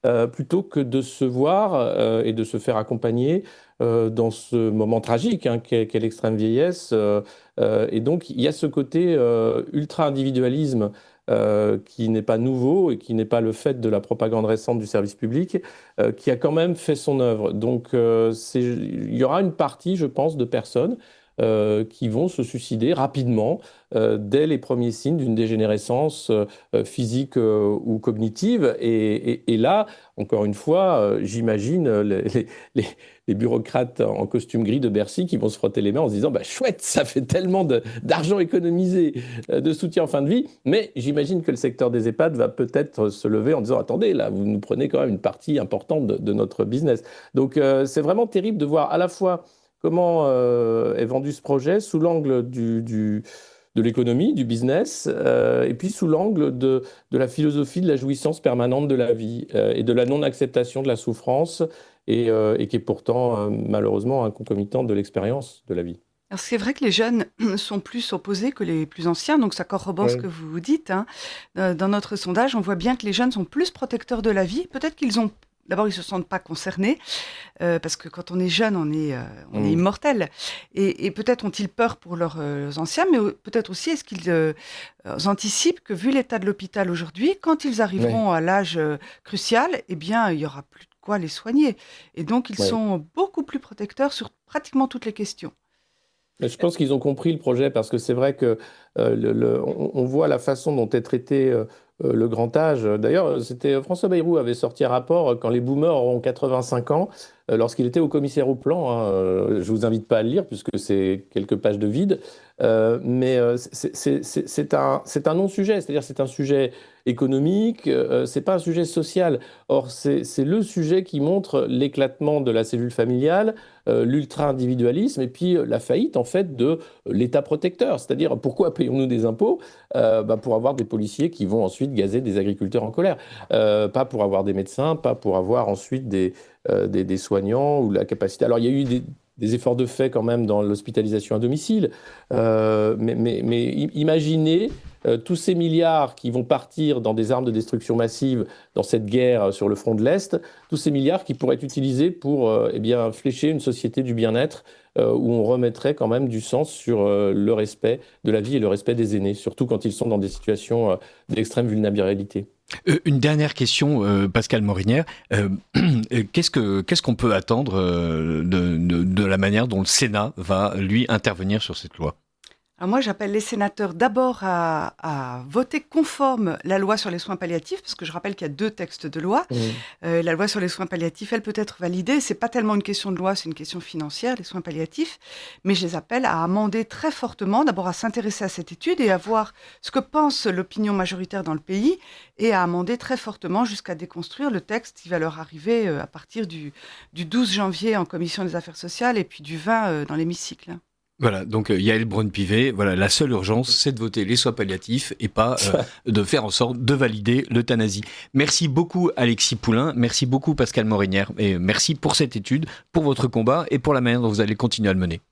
euh, plutôt que de se voir euh, et de se faire accompagner euh, dans ce moment tragique hein, qu'est, qu'est l'extrême vieillesse. Euh, euh, et donc, il y a ce côté euh, ultra-individualisme euh, qui n'est pas nouveau et qui n'est pas le fait de la propagande récente du service public, euh, qui a quand même fait son œuvre. Donc, euh, c'est, il y aura une partie, je pense, de personnes Euh, qui vont se suicider rapidement euh, dès les premiers signes d'une dégénérescence euh, physique euh, ou cognitive. Et, et, et là, encore une fois, euh, j'imagine les, les, les bureaucrates en costume gris de Bercy qui vont se frotter les mains en se disant bah, « chouette, ça fait tellement de, d'argent économisé, euh, de soutien en fin de vie ». Mais j'imagine que le secteur des EHPAD va peut-être se lever en disant « attendez, là, vous nous prenez quand même une partie importante de, de notre business ». Donc euh, c'est vraiment terrible de voir à la fois comment euh, est vendu ce projet sous l'angle du, du, de l'économie, du business, euh, et puis sous l'angle de, de la philosophie de la jouissance permanente de la vie euh, et de la non-acceptation de la souffrance, et, euh, et qui est pourtant euh, malheureusement un concomitant de l'expérience de la vie. Alors c'est vrai que les jeunes sont plus opposés que les plus anciens, donc ça corrobore ce Ouais. que vous dites. Hein. Euh, Dans notre sondage, on voit bien que les jeunes sont plus protecteurs de la vie. Peut-être qu'ils ont... D'abord, ils se sentent pas concernés, euh, parce que quand on est jeune, on est, euh, on est Mm. immortel. Et, et peut-être ont-ils peur pour leurs euh, anciens, mais euh, peut-être aussi est-ce qu'ils euh, euh, anticipent que, vu l'état de l'hôpital aujourd'hui, quand ils arriveront à l'âge euh, crucial, eh bien, il y aura plus de quoi les soigner. Et donc, ils Ouais. sont beaucoup plus protecteurs sur pratiquement toutes les questions. Mais je pense qu'ils ont compris le projet parce que c'est vrai que euh, le, le- on, on voit la façon dont est traité euh, euh, le grand âge. D'ailleurs, c'était François Bayrou avait sorti un rapport euh, quand les boomers auront quatre-vingt-cinq ans, euh, lorsqu'il était au commissaire au plan. Hein, euh, je vous invite pas à le lire puisque c'est quelques pages de vide. Euh, mais euh, c'est c'est- c'est- c'est un, c'est un non-sujet, c'est-à-dire c'est un sujet économique, euh, c'est pas un sujet social. Or, c'est c'est le sujet qui montre l'éclatement de la cellule familiale, euh, l'ultra-individualisme et puis euh, la faillite en fait de l'État protecteur. C'est-à-dire pourquoi payons-nous des impôts? Euh, bah, pour avoir des policiers qui vont ensuite gazer des agriculteurs en colère. Euh, pas pour avoir des médecins, pas pour avoir ensuite des, euh, des, des soignants ou la capacité. Alors il y a eu des, des efforts de fait quand même dans l'hospitalisation à domicile, euh, mais, mais, mais imaginez euh, tous ces milliards qui vont partir dans des armes de destruction massive dans cette guerre sur le front de l'Est, tous ces milliards qui pourraient être utilisés pour euh, eh bien, flécher une société du bien-être euh, où on remettrait quand même du sens sur euh, le respect de la vie et le respect des aînés, surtout quand ils sont dans des situations euh, d'extrême vulnérabilité. Euh, une dernière question, euh, Pascale Morinière. Euh, qu'est-ce que qu'est-ce qu'on peut attendre euh, de, de, de la manière dont le Sénat va, lui, intervenir sur cette loi ? Alors moi, j'appelle les sénateurs d'abord à, à voter conforme la loi sur les soins palliatifs, parce que je rappelle qu'il y a deux textes de loi. Mmh. Euh, la loi sur les soins palliatifs, elle peut être validée. C'est pas tellement une question de loi, c'est une question financière, les soins palliatifs. Mais je les appelle à amender très fortement, d'abord à s'intéresser à cette étude et à voir ce que pense l'opinion majoritaire dans le pays, et à amender très fortement jusqu'à déconstruire le texte qui va leur arriver euh, à partir du, du douze janvier en commission des affaires sociales et puis du vingt euh, dans l'hémicycle. Voilà, donc euh, Yaël Braun-Pivet, voilà, la seule urgence, c'est de voter les soins palliatifs et pas euh, de faire en sorte de valider l'euthanasie. Merci beaucoup Alexis Poulain, merci beaucoup Pascale Morinière, et merci pour cette étude, pour votre combat et pour la manière dont vous allez continuer à le mener.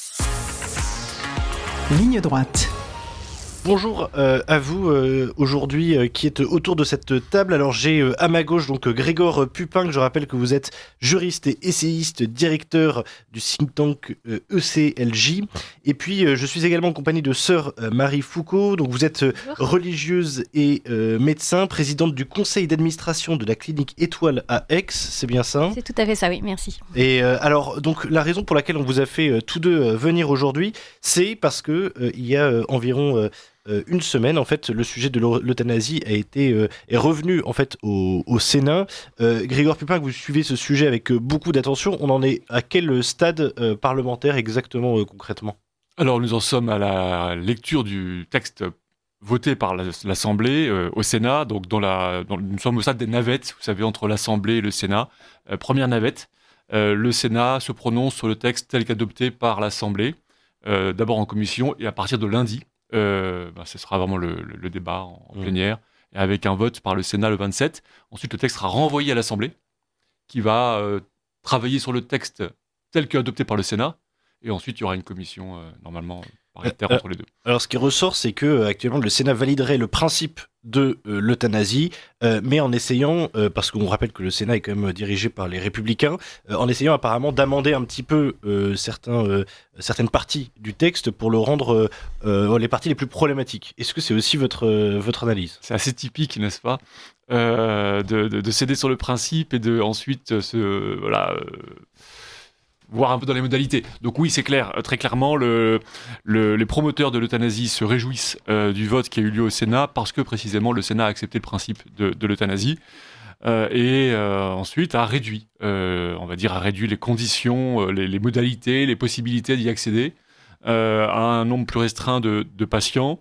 Ligne droite. Bonjour euh, à vous euh, aujourd'hui euh, qui êtes autour de cette table. Alors j'ai euh, à ma gauche donc euh, Grégoire Pupin, que je rappelle que vous êtes juriste et essayiste, directeur du think tank euh, E C L J. Et puis euh, je suis également en compagnie de sœur euh, Marie Foucault. Donc vous êtes euh, religieuse et euh, médecin, présidente du conseil d'administration de la clinique Étoile à Aix, c'est bien ça ? C'est tout à fait ça, oui, merci. Et euh, alors donc la raison pour laquelle on vous a fait euh, tous deux euh, venir aujourd'hui, c'est parce que euh, il y a euh, environ euh, Euh, une semaine, en fait, le sujet de l'euthanasie a été euh, est revenu en fait au, au Sénat. Euh, Grégoire Pupin, que vous suivez ce sujet avec euh, beaucoup d'attention, on en est à quel stade euh, parlementaire exactement euh, concrètement ? Alors nous en sommes à la lecture du texte voté par l'Assemblée euh, au Sénat. Donc dans la, dans, nous sommes au stade des navettes, vous savez, entre l'Assemblée et le Sénat. Euh, première navette, euh, le Sénat se prononce sur le texte tel qu'adopté par l'Assemblée, euh, d'abord en commission et à partir de lundi. Euh, ben, ce sera vraiment le, le, le débat en, en mmh. plénière, et avec un vote par le Sénat le vingt-sept. Ensuite, le texte sera renvoyé à l'Assemblée, qui va euh, travailler sur le texte tel qu'adopté par le Sénat, et ensuite, il y aura une commission, euh, normalement, paritaire Euh, entre les deux. Alors, ce qui ressort, c'est que euh, actuellement, le Sénat validerait le principe de euh, l'euthanasie, euh, mais en essayant, euh, parce qu'on rappelle que le Sénat est quand même dirigé par les Républicains, euh, en essayant apparemment d'amender un petit peu euh, certains, euh, certaines parties du texte pour le rendre euh, euh, les parties les plus problématiques. Est-ce que c'est aussi votre, euh, votre analyse ? C'est assez typique, n'est-ce pas, euh, de, de, de céder sur le principe et de ensuite se voilà. Euh, voir un peu dans les modalités. Donc oui, c'est clair, très clairement, le, le, les promoteurs de l'euthanasie se réjouissent euh, du vote qui a eu lieu au Sénat parce que précisément le Sénat a accepté le principe de, de l'euthanasie euh, et euh, ensuite a réduit, euh, on va dire, a réduit les conditions, euh, les, les modalités, les possibilités d'y accéder euh, à un nombre plus restreint de, de patients,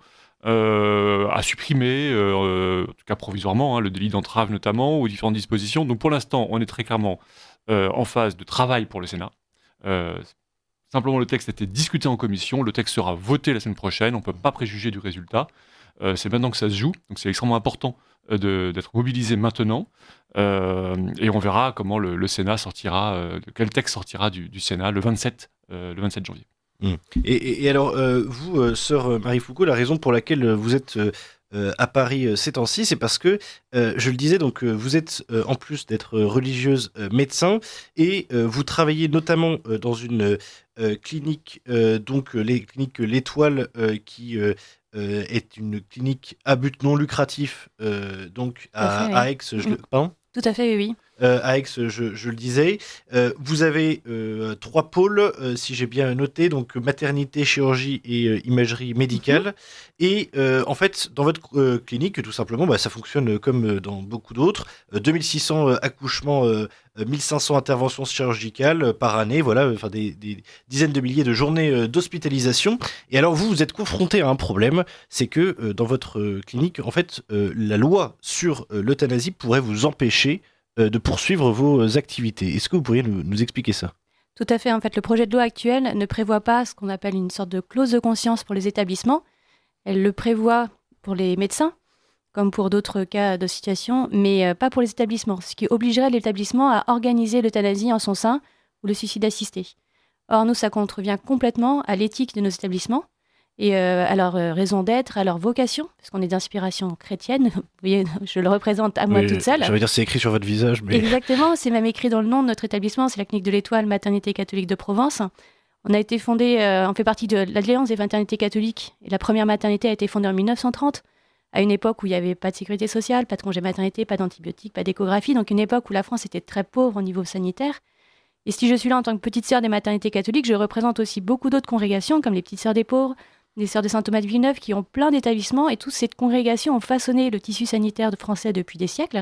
euh, a supprimé, euh, en tout cas provisoirement, hein, le délit d'entrave notamment, ou différentes dispositions. Donc pour l'instant, on est très clairement euh, en phase de travail pour le Sénat. Euh, simplement, le texte a été discuté en commission, le texte sera voté la semaine prochaine, on ne peut pas préjuger du résultat. Euh, c'est maintenant que ça se joue, donc c'est extrêmement important euh, de, d'être mobilisé maintenant. Euh, et on verra comment le, le Sénat sortira, euh, quel texte sortira du, du Sénat le vingt-sept, euh, le vingt-sept janvier. Mmh. Et, et, et alors, euh, vous, euh, sœur Marie Foucault, la raison pour laquelle vous êtes euh, euh, à Paris euh, ces temps-ci, c'est parce que, euh, je le disais, donc euh, vous êtes, euh, en plus d'être religieuse, euh, médecin, et euh, vous travaillez notamment euh, dans une euh, clinique, euh, donc euh, les cliniques L'Étoile, euh, qui euh, euh, est une clinique à but non lucratif, euh, donc à, à, fait, à oui. Aix. Je, mmh. Pardon ? Tout à fait, oui. Euh, à Aix, je, je le disais. Euh, vous avez euh, trois pôles, euh, si j'ai bien noté, donc maternité, chirurgie et euh, imagerie médicale. Mm-hmm. Et euh, en fait, dans votre euh, clinique, tout simplement, bah, ça fonctionne comme dans beaucoup d'autres. Euh, deux mille six cents euh, accouchements, euh, mille cinq cents interventions chirurgicales euh, par année, voilà, enfin des, des dizaines de milliers de journées euh, d'hospitalisation. Et alors vous, vous êtes confronté à un problème, c'est que euh, dans votre euh, clinique, en fait, euh, la loi sur euh, l'euthanasie pourrait vous empêcher de poursuivre vos activités. Est-ce que vous pourriez nous, nous expliquer ça ? Tout à fait. En fait, le projet de loi actuel ne prévoit pas ce qu'on appelle une sorte de clause de conscience pour les établissements. Elle le prévoit pour les médecins, comme pour d'autres cas de situation, mais pas pour les établissements, ce qui obligerait l'établissement à organiser l'euthanasie en son sein ou le suicide assisté. Or, nous, ça contrevient complètement à l'éthique de nos établissements et euh, à leur euh, raison d'être, à leur vocation, parce qu'on est d'inspiration chrétienne. Vous voyez, je le représente à moi oui, toute seule. Je veux dire, c'est écrit sur votre visage. Mais... Exactement, c'est même écrit dans le nom de notre établissement, c'est la clinique de l'Étoile, maternité catholique de Provence. On a été fondé, euh, on fait partie de l'Alliance des maternités catholiques, et la première maternité a été fondée en mille neuf cent trente, à une époque où il n'y avait pas de sécurité sociale, pas de congé maternité, pas d'antibiotiques, pas d'échographie, donc une époque où la France était très pauvre au niveau sanitaire. Et si je suis là en tant que petite sœur des maternités catholiques, je représente aussi beaucoup d'autres congrégations, comme les Petites Sœurs des Pauvres, les Sœurs de Saint-Thomas-de-Villeneuve, qui ont plein d'établissements, et toutes ces congrégations ont façonné le tissu sanitaire français depuis des siècles,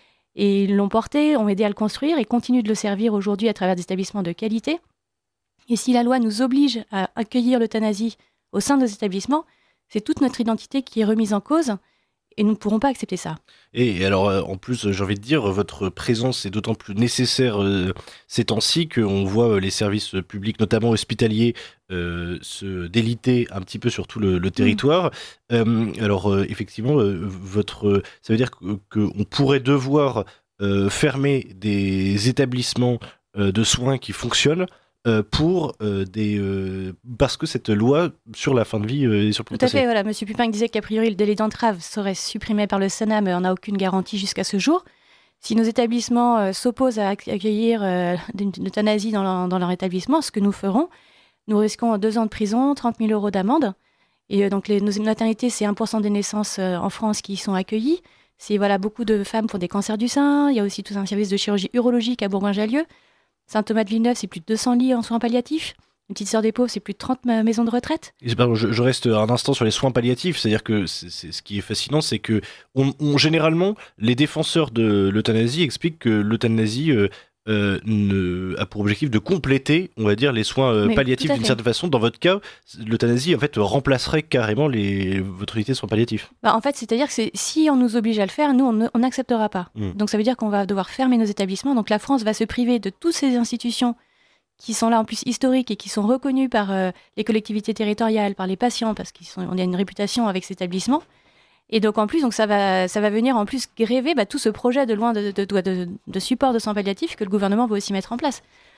et ils l'ont porté, ont aidé à le construire, et continuent de le servir aujourd'hui à travers des établissements de qualité. Et si la loi nous oblige à accueillir l'euthanasie au sein de nos établissements, c'est toute notre identité qui est remise en cause, et nous ne pourrons pas accepter ça. Et alors, euh, en plus, j'ai envie de dire, votre présence est d'autant plus nécessaire euh, ces temps-ci qu'on voit euh, les services publics, notamment hospitaliers, euh, se déliter un petit peu sur tout le, le territoire. Mmh. Euh, alors, euh, effectivement, euh, votre, ça veut dire qu'on que pourrait devoir euh, fermer des établissements euh, de soins qui fonctionnent pour euh, des euh, parce que cette loi sur la fin de vie euh, est sur le point de passer. Tout à fait, voilà. Monsieur Pupin disait qu'a priori le délai d'entrave serait supprimé par le Sénat, mais on n'a aucune garantie jusqu'à ce jour. Si nos établissements euh, s'opposent à accueillir euh, une euthanasie dans leur, dans leur établissement, ce que nous ferons, nous risquons deux ans de prison, trente mille euros d'amende. Et euh, donc les, nos maternités, c'est un pour cent des naissances euh, en France qui y sont accueillies. C'est voilà, beaucoup de femmes font des cancers du sein. Il y a aussi tout un service de chirurgie urologique à Bourgoin-Jallieu. Saint-Thomas-de-Villeneuve, c'est plus de deux cents lits en soins palliatifs. Une Petite Sœur des Pauvres, c'est plus de trente maisons de retraite. Et pardon, je, je reste un instant sur les soins palliatifs. C'est-à-dire que c'est, c'est, ce qui est fascinant, c'est que on, on, généralement, les défenseurs de l'euthanasie expliquent que l'euthanasie euh, euh, ne, a pour objectif de compléter, on va dire, les soins euh, palliatifs d'une certaine façon. Dans votre cas, l'euthanasie en fait remplacerait carrément les, votre unité de soins palliatifs. Bah, en fait, c'est-à-dire que c'est, si on nous oblige à le faire, nous, on n'acceptera pas. Mmh. Donc ça veut dire qu'on va devoir fermer nos établissements. Donc la France va se priver de toutes ces institutions qui sont là en plus historiques et qui sont reconnues par euh, les collectivités territoriales, par les patients, parce qu'on a une réputation avec ces établissements. Et donc en plus, donc ça va, ça va venir en plus gréver bah, tout ce projet de loi de, de, de, de, de support de soins palliatifs que le gouvernement va aussi mettre en place.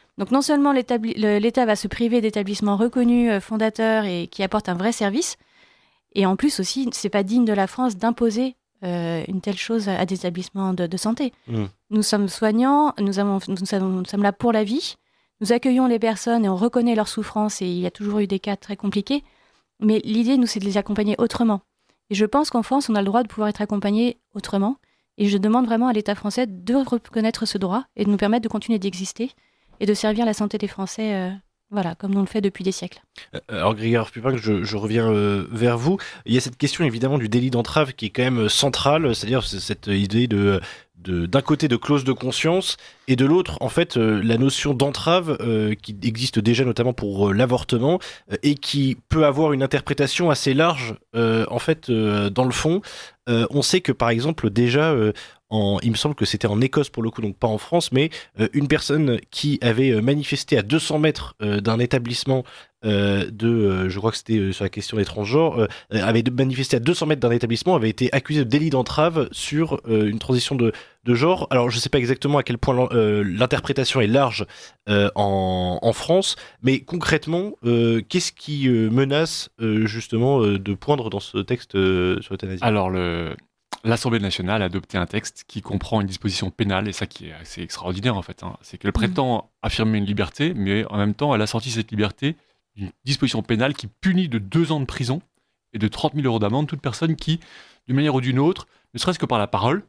Donc non seulement l'établi- le- l'État va se priver d'établissements reconnus, euh, fondateurs et qui apportent un vrai service, et en plus aussi, c'est pas digne de la France d'imposer euh, une telle chose à, à des établissements de, de santé. Mmh. Nous sommes soignants, nous, avons, nous, sommes, nous sommes là pour la vie, nous accueillons les personnes et on reconnaît leurs souffrances et il y a toujours eu des cas très compliqués, mais l'idée, nous, c'est de les accompagner autrement. Et je pense qu'en France, on a le droit de pouvoir être accompagné autrement, et je demande vraiment à l'État français de reconnaître ce droit et de nous permettre de continuer d'exister et de servir la santé des Français, euh, voilà, comme on le fait depuis des siècles. Alors Grégoire Pupin, je, je reviens euh, vers vous. Il y a cette question évidemment du délit d'entrave qui est quand même centrale, c'est-à-dire c'est cette idée de, de d'un côté de clause de conscience et de l'autre en fait euh, la notion d'entrave euh, qui existe déjà notamment pour euh, l'avortement euh, et qui peut avoir une interprétation assez large euh, en fait euh, dans le fond. Euh, on sait que par exemple déjà euh, En, il me semble que c'était en Écosse pour le coup, donc pas en France, mais euh, une personne qui avait euh, manifesté à deux cents mètres euh, d'un établissement euh, de, euh, je crois que c'était euh, sur la question des transgenres, euh, avait manifesté à deux cents mètres d'un établissement, avait été accusée de délit d'entrave sur euh, une transition de, de genre. Alors je sais pas exactement à quel point euh, l'interprétation est large euh, en, en France, mais concrètement, euh, qu'est-ce qui euh, menace euh, justement euh, de poindre dans ce texte euh, sur l'euthanasie ? Alors, le... l'Assemblée nationale a adopté un texte qui comprend une disposition pénale, et ça qui est assez extraordinaire en fait, hein. C'est qu'elle prétend affirmer une liberté, mais en même temps, elle a sorti cette liberté d'une disposition pénale qui punit de deux ans de prison et de trente mille euros d'amende toute personne qui, d'une manière ou d'une autre, ne serait-ce que par la parole,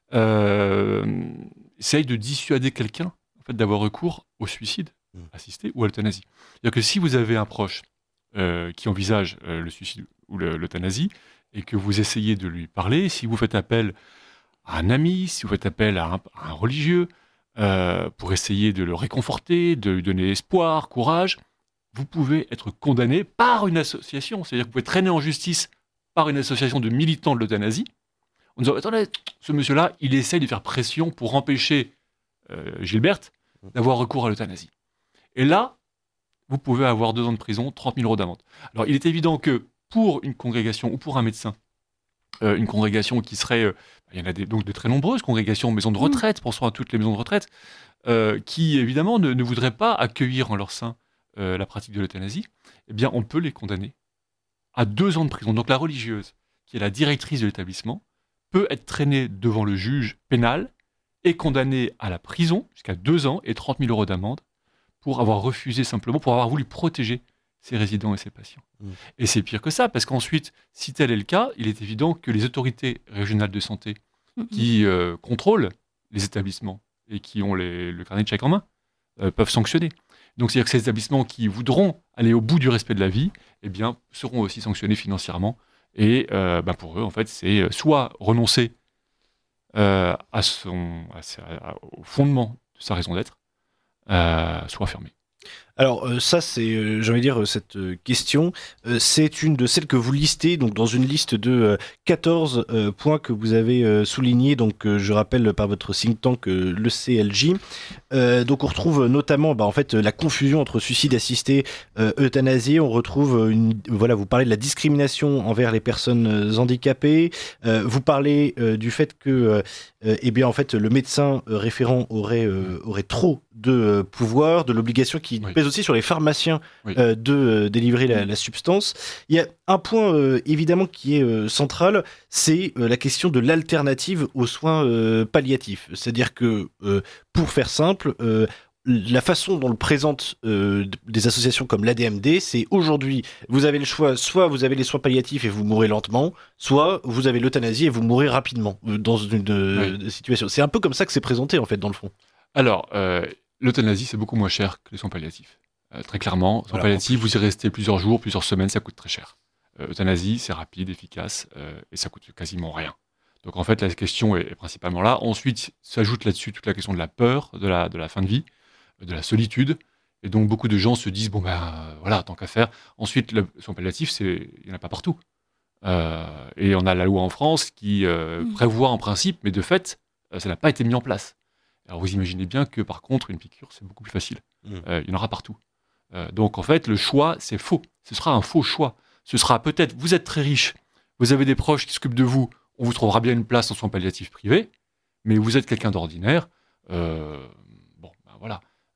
euh, essaye de dissuader quelqu'un en fait, d'avoir recours au suicide assisté ou à l'euthanasie. C'est-à-dire que si vous avez un proche euh, qui envisage euh, le suicide ou le, l'euthanasie, et que vous essayez de lui parler, si vous faites appel à un ami, si vous faites appel à un, à un religieux, euh, pour essayer de le réconforter, de lui donner espoir, courage, vous pouvez être condamné par une association. C'est-à-dire que vous pouvez traîner en justice par une association de militants de l'euthanasie, en disant, attendez, ce monsieur-là, il essaye de faire pression pour empêcher euh, Gilberte d'avoir recours à l'euthanasie. Et là, vous pouvez avoir deux ans de prison, trente mille euros d'amende. Alors, il est évident que pour une congrégation ou pour un médecin, euh, une congrégation qui serait, euh, il y en a des, donc de très nombreuses congrégations, maisons de retraite, mmh. pensons à toutes les maisons de retraite, euh, qui évidemment ne, ne voudraient pas accueillir en leur sein euh, la pratique de l'euthanasie, eh bien on peut les condamner à deux ans de prison. Donc la religieuse, qui est la directrice de l'établissement, peut être traînée devant le juge pénal et condamnée à la prison jusqu'à deux ans et trente mille euros d'amende pour avoir refusé simplement, pour avoir voulu protéger ses résidents et ses patients. Mmh. Et c'est pire que ça, parce qu'ensuite, si tel est le cas, il est évident que les autorités régionales de santé mmh. qui euh, contrôlent les établissements et qui ont les, le carnet de chèques en main euh, peuvent sanctionner. Donc c'est-à-dire que ces établissements qui voudront aller au bout du respect de la vie, eh bien, seront aussi sanctionnés financièrement. Et euh, ben pour eux, en fait, c'est soit renoncer euh, à son, à sa, à, au fondement de sa raison d'être, euh, soit fermer. Alors euh, ça c'est, euh, j'ai envie de dire, euh, cette euh, question, euh, c'est une de celles que vous listez donc dans une liste de euh, quatorze euh, points que vous avez euh, soulignés, donc euh, je rappelle par votre think tank euh, le C L J. Euh, donc on retrouve notamment bah, en fait la confusion entre suicide assisté, euh, euthanasie. On retrouve une, voilà, vous parlez de la discrimination envers les personnes handicapées. Euh, vous parlez euh, du fait que euh, euh, eh bien en fait le médecin euh, référent aurait euh, aurait trop de euh, pouvoir, de l'obligation qui oui. pèse aussi sur les pharmaciens oui. euh, de euh, délivrer la, la substance. Il y a un point euh, évidemment qui est euh, central, c'est euh, la question de l'alternative aux soins euh, palliatifs. C'est-à-dire que, euh, pour faire simple, euh, la façon dont le présentent euh, des associations comme l'A D M D, c'est aujourd'hui, vous avez le choix, soit vous avez les soins palliatifs et vous mourrez lentement, soit vous avez l'euthanasie et vous mourrez rapidement euh, dans une euh, oui. situation. C'est un peu comme ça que c'est présenté en fait dans le fond. Alors, euh, l'euthanasie c'est beaucoup moins cher que les soins palliatifs. Euh, très clairement, soins voilà, palliatifs, vous y restez plusieurs jours, plusieurs semaines, ça coûte très cher. Euh, euthanasie, c'est rapide, efficace euh, et ça coûte quasiment rien. Donc en fait, la question est, est principalement là. Ensuite, s'ajoute là-dessus toute la question de la peur, de la, de la fin de vie, de la solitude. Et donc beaucoup de gens se disent, bon ben euh, voilà, tant qu'à faire. Ensuite, le soin palliatif, c'est, il n'y en a pas partout. Euh, et on a la loi en France qui euh, mmh. prévoit en principe, mais de fait, euh, ça n'a pas été mis en place. Alors vous imaginez bien que par contre, une piqûre, c'est beaucoup plus facile. Mmh. Euh, il y en aura partout. Euh, donc en fait, le choix, c'est faux. Ce sera un faux choix. Ce sera peut-être, vous êtes très riche, vous avez des proches qui s'occupent de vous, on vous trouvera bien une place en soins palliatifs privés, mais vous êtes quelqu'un d'ordinaire, euh, bon, ben voilà.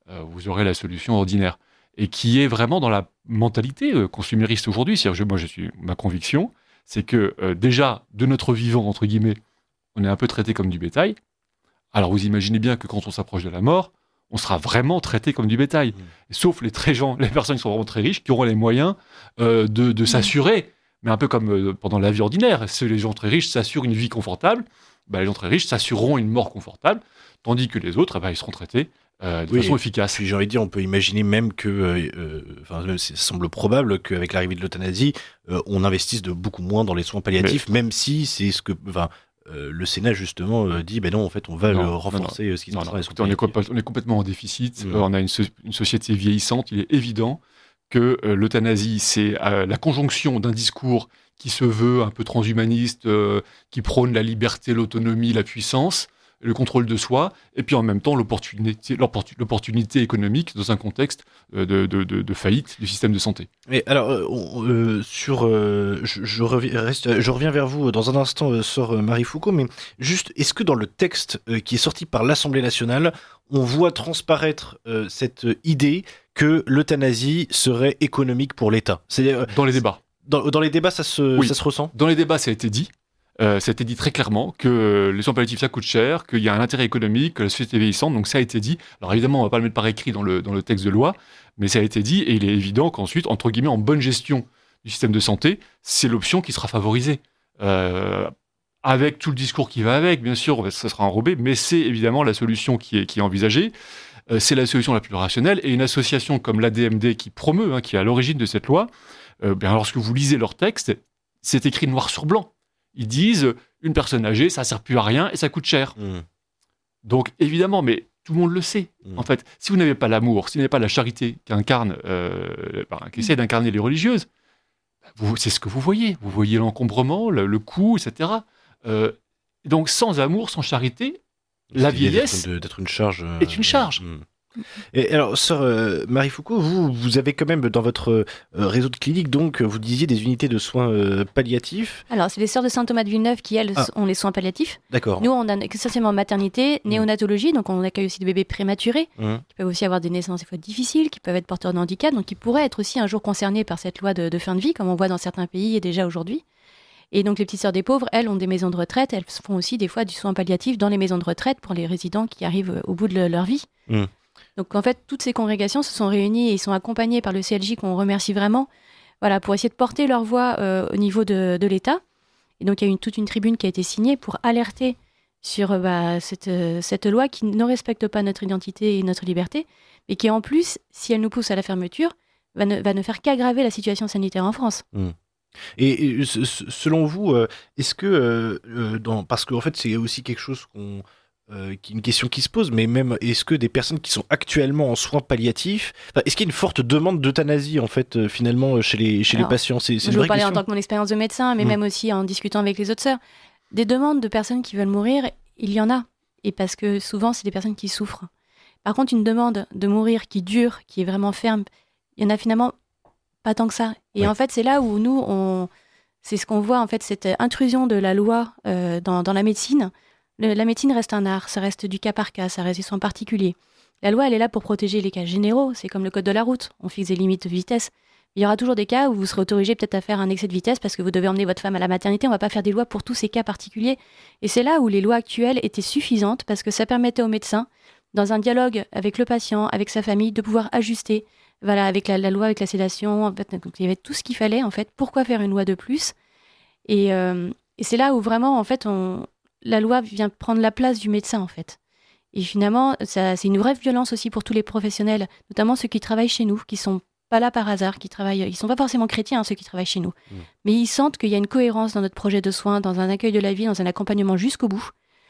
euh, vous aurez la solution ordinaire. Et qui est vraiment dans la mentalité euh, consumériste aujourd'hui. C'est-à-dire, je, moi, je suis, ma conviction, c'est que euh, déjà, de notre vivant, entre guillemets, on est un peu traité comme du bétail. Alors vous imaginez bien que quand on s'approche de la mort, on sera vraiment traité comme du bétail. Mmh. Sauf les très gens, les personnes qui sont vraiment très riches, qui auront les moyens euh, de, de s'assurer, mais un peu comme euh, pendant la vie ordinaire. Si les gens très riches s'assurent une vie confortable, bah, les gens très riches s'assureront une mort confortable, tandis que les autres, bah, ils seront traités euh, de oui, façon efficace. Puis j'ai envie de dire, on peut imaginer même que, euh, enfin, ça semble probable qu'avec l'arrivée de l'euthanasie, euh, on investisse de beaucoup moins dans les soins palliatifs, mais... même si c'est ce que, enfin, Euh, le Sénat justement euh, dit ben non en fait on va non, le renforcer non, non. ce qui non, se non, écoutez, on, est comp- on est complètement en déficit, mmh. euh, on a une, so- une société vieillissante, il est évident que euh, l'euthanasie c'est euh, la conjonction d'un discours qui se veut un peu transhumaniste, euh, qui prône la liberté, l'autonomie, la puissance, le contrôle de soi, et puis en même temps l'opportunité, l'opportunité économique dans un contexte de, de, de, de faillite du système de santé. Mais alors, euh, euh, sur, euh, je, je, reviens, reste, je reviens vers vous dans un instant, euh, sort euh, Marie Foucault, mais juste, est-ce que dans le texte euh, qui est sorti par l'Assemblée nationale, on voit transparaître euh, cette idée que l'euthanasie serait économique pour l'État? C'est, euh, dans les débats. Dans, dans les débats, ça se, oui. ça se ressent? Dans les débats, ça a été dit. Euh, ça a été dit très clairement que euh, les soins palliatifs ça coûte cher, qu'il y a un intérêt économique, que la société est vieillissante, donc ça a été dit. Alors évidemment, on ne va pas le mettre par écrit dans le, dans le texte de loi, mais ça a été dit, et il est évident qu'ensuite, entre guillemets, en bonne gestion du système de santé, c'est l'option qui sera favorisée. Euh, avec tout le discours qui va avec, bien sûr, ça sera enrobé, mais c'est évidemment la solution qui est, qui est envisagée. Euh, c'est la solution la plus rationnelle, et une association comme l'A D M D qui promeut, hein, qui est à l'origine de cette loi, euh, bien, lorsque vous lisez leur texte, c'est écrit noir sur blanc. Ils disent, une personne âgée, ça ne sert plus à rien et ça coûte cher. Mmh. Donc, évidemment, mais tout le monde le sait. Mmh. En fait, si vous n'avez pas l'amour, si vous n'avez pas la charité qu'incarne, euh, bah, qu'essaie d'incarner les religieuses, vous, c'est ce que vous voyez. Vous voyez l'encombrement, le, le coût, et cetera. Euh, donc, sans amour, sans charité, c'est la vieillesse d'être, d'être une charge, euh, est une charge. Mmh. Et alors, sœur euh, Marie Foucault, vous, vous avez quand même dans votre euh, réseau de cliniques, donc, vous disiez des unités de soins euh, palliatifs. Alors, c'est les sœurs de Saint-Thomas de Villeneuve qui, elles, ah. ont les soins palliatifs. D'accord. Nous, on a essentiellement maternité, néonatologie, donc on accueille aussi des bébés prématurés, mmh. qui peuvent aussi avoir des naissances des fois difficiles, qui peuvent être porteurs de handicap, donc qui pourraient être aussi un jour concernés par cette loi de, de fin de vie, comme on voit dans certains pays et déjà aujourd'hui. Et donc, les petites sœurs des pauvres, elles, ont des maisons de retraite, elles font aussi des fois du soin palliatif dans les maisons de retraite pour les résidents qui arrivent au bout de le, leur vie. Mmh. Donc en fait, toutes ces congrégations se sont réunies et ils sont accompagnés par le C L J qu'on remercie vraiment, voilà, pour essayer de porter leur voix euh, au niveau de, de l'État. Et donc il y a une, toute une tribune qui a été signée pour alerter sur bah, cette, euh, cette loi qui ne respecte pas notre identité et notre liberté, mais qui en plus, si elle nous pousse à la fermeture, va ne, va ne faire qu'aggraver la situation sanitaire en France. Mmh. Et, et selon vous, euh, est-ce que, euh, dans, parce qu'en fait c'est aussi quelque chose qu'on... Euh, qui est une question qui se pose, mais même est-ce que des personnes qui sont actuellement en soins palliatifs, enfin, est-ce qu'il y a une forte demande d'euthanasie en fait euh, finalement chez les chez Alors, les patients? C'est, c'est je une vous parlais question. en tant que mon expérience de médecin, mais mmh. même aussi en discutant avec les autres sœurs, des demandes de personnes qui veulent mourir, il y en a, et parce que souvent c'est des personnes qui souffrent. Par contre, une demande de mourir qui dure, qui est vraiment ferme, il y en a finalement pas tant que ça. Et oui. en fait, c'est là où nous, on, c'est ce qu'on voit en fait cette intrusion de la loi euh, dans, dans la médecine. Le, la médecine reste un art, ça reste du cas par cas, ça reste des soins particuliers. La loi, elle est là pour protéger les cas généraux, c'est comme le code de la route, on fixe des limites de vitesse. Il y aura toujours des cas où vous serez autorisé peut-être à faire un excès de vitesse parce que vous devez emmener votre femme à la maternité, on ne va pas faire des lois pour tous ces cas particuliers. Et c'est là où les lois actuelles étaient suffisantes parce que ça permettait aux médecins, dans un dialogue avec le patient, avec sa famille, de pouvoir ajuster, voilà, avec la, la loi, avec la sédation, en fait, donc il y avait tout ce qu'il fallait, en fait, pourquoi faire une loi de plus ? Et, euh, et c'est là où vraiment, en fait, on... la loi vient prendre la place du médecin, en fait. Et finalement, ça, c'est une vraie violence aussi pour tous les professionnels, notamment ceux qui travaillent chez nous, qui sont pas là par hasard, qui travaillent, ils sont pas forcément chrétiens, hein, ceux qui travaillent chez nous. Mmh. Mais ils sentent qu'il y a une cohérence dans notre projet de soins, dans un accueil de la vie, dans un accompagnement jusqu'au bout.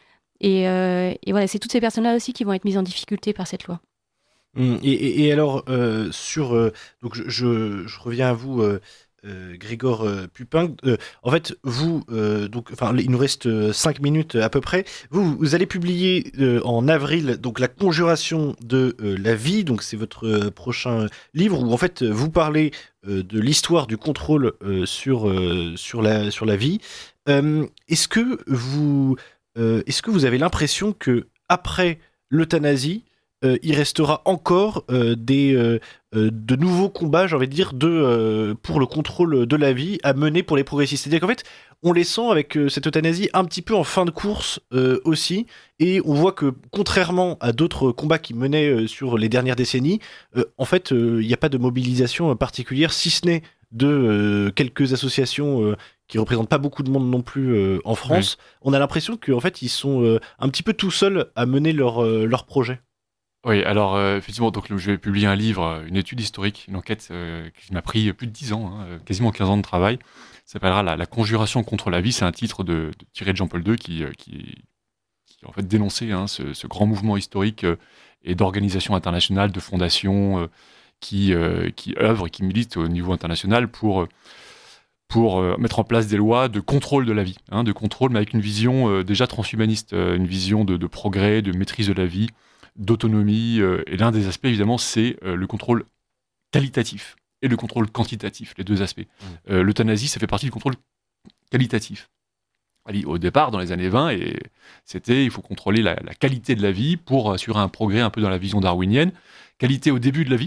Et, euh, et voilà, c'est toutes ces personnes-là aussi qui vont être mises en difficulté par cette loi. Mmh. Et, et, et alors, euh, sur, euh, donc je, je, je reviens à vous, euh, Euh, Grégor euh, Pupin, euh, en fait, vous, euh, donc, enfin, il nous reste euh, cinq minutes à peu près. Vous, vous allez publier euh, en avril, donc la conjuration de euh, la vie. Donc, c'est votre euh, prochain livre où en fait vous parlez euh, de l'histoire du contrôle euh, sur euh, sur la sur la vie. Euh, est-ce que vous, euh, est-ce que vous avez l'impression que après l'euthanasie, euh, il restera encore euh, des, euh, euh, de nouveaux combats, j'ai envie de dire, de, euh, pour le contrôle de la vie à mener pour les progressistes. C'est-à-dire qu'en fait, on les sent avec euh, cette euthanasie un petit peu en fin de course euh, aussi, et on voit que contrairement à d'autres combats qui menaient euh, sur les dernières décennies, euh, en fait, il n'y a pas de mobilisation particulière, si ce n'est de euh, quelques associations euh, qui représentent pas beaucoup de monde non plus euh, en France. Oui. On a l'impression qu'en fait, ils sont euh, un petit peu tout seuls à mener leur, euh, leur projet. Oui, alors euh, effectivement, donc, je vais publier un livre, une étude historique, une enquête euh, qui m'a pris plus de dix ans, hein, quasiment quinze ans de travail. Ça s'appellera la, la conjuration contre la vie. C'est un titre de, de tiré de Jean-Paul deux qui, qui, qui en fait dénonçait hein, ce, ce grand mouvement historique euh, et d'organisation internationale, de fondation euh, qui, euh, qui œuvre et qui milite au niveau international pour, pour euh, mettre en place des lois de contrôle de la vie, hein, de contrôle, mais avec une vision euh, déjà transhumaniste, euh, une vision de, de progrès, de maîtrise de la vie, d'autonomie. Euh, et l'un des aspects, évidemment, c'est euh, le contrôle qualitatif et le contrôle quantitatif, les deux aspects. Mmh. Euh, l'euthanasie, ça fait partie du contrôle qualitatif. Au départ, dans les années vingt, et c'était il faut contrôler la, la qualité de la vie pour assurer un progrès un peu dans la vision darwinienne. Qualité au début de la vie,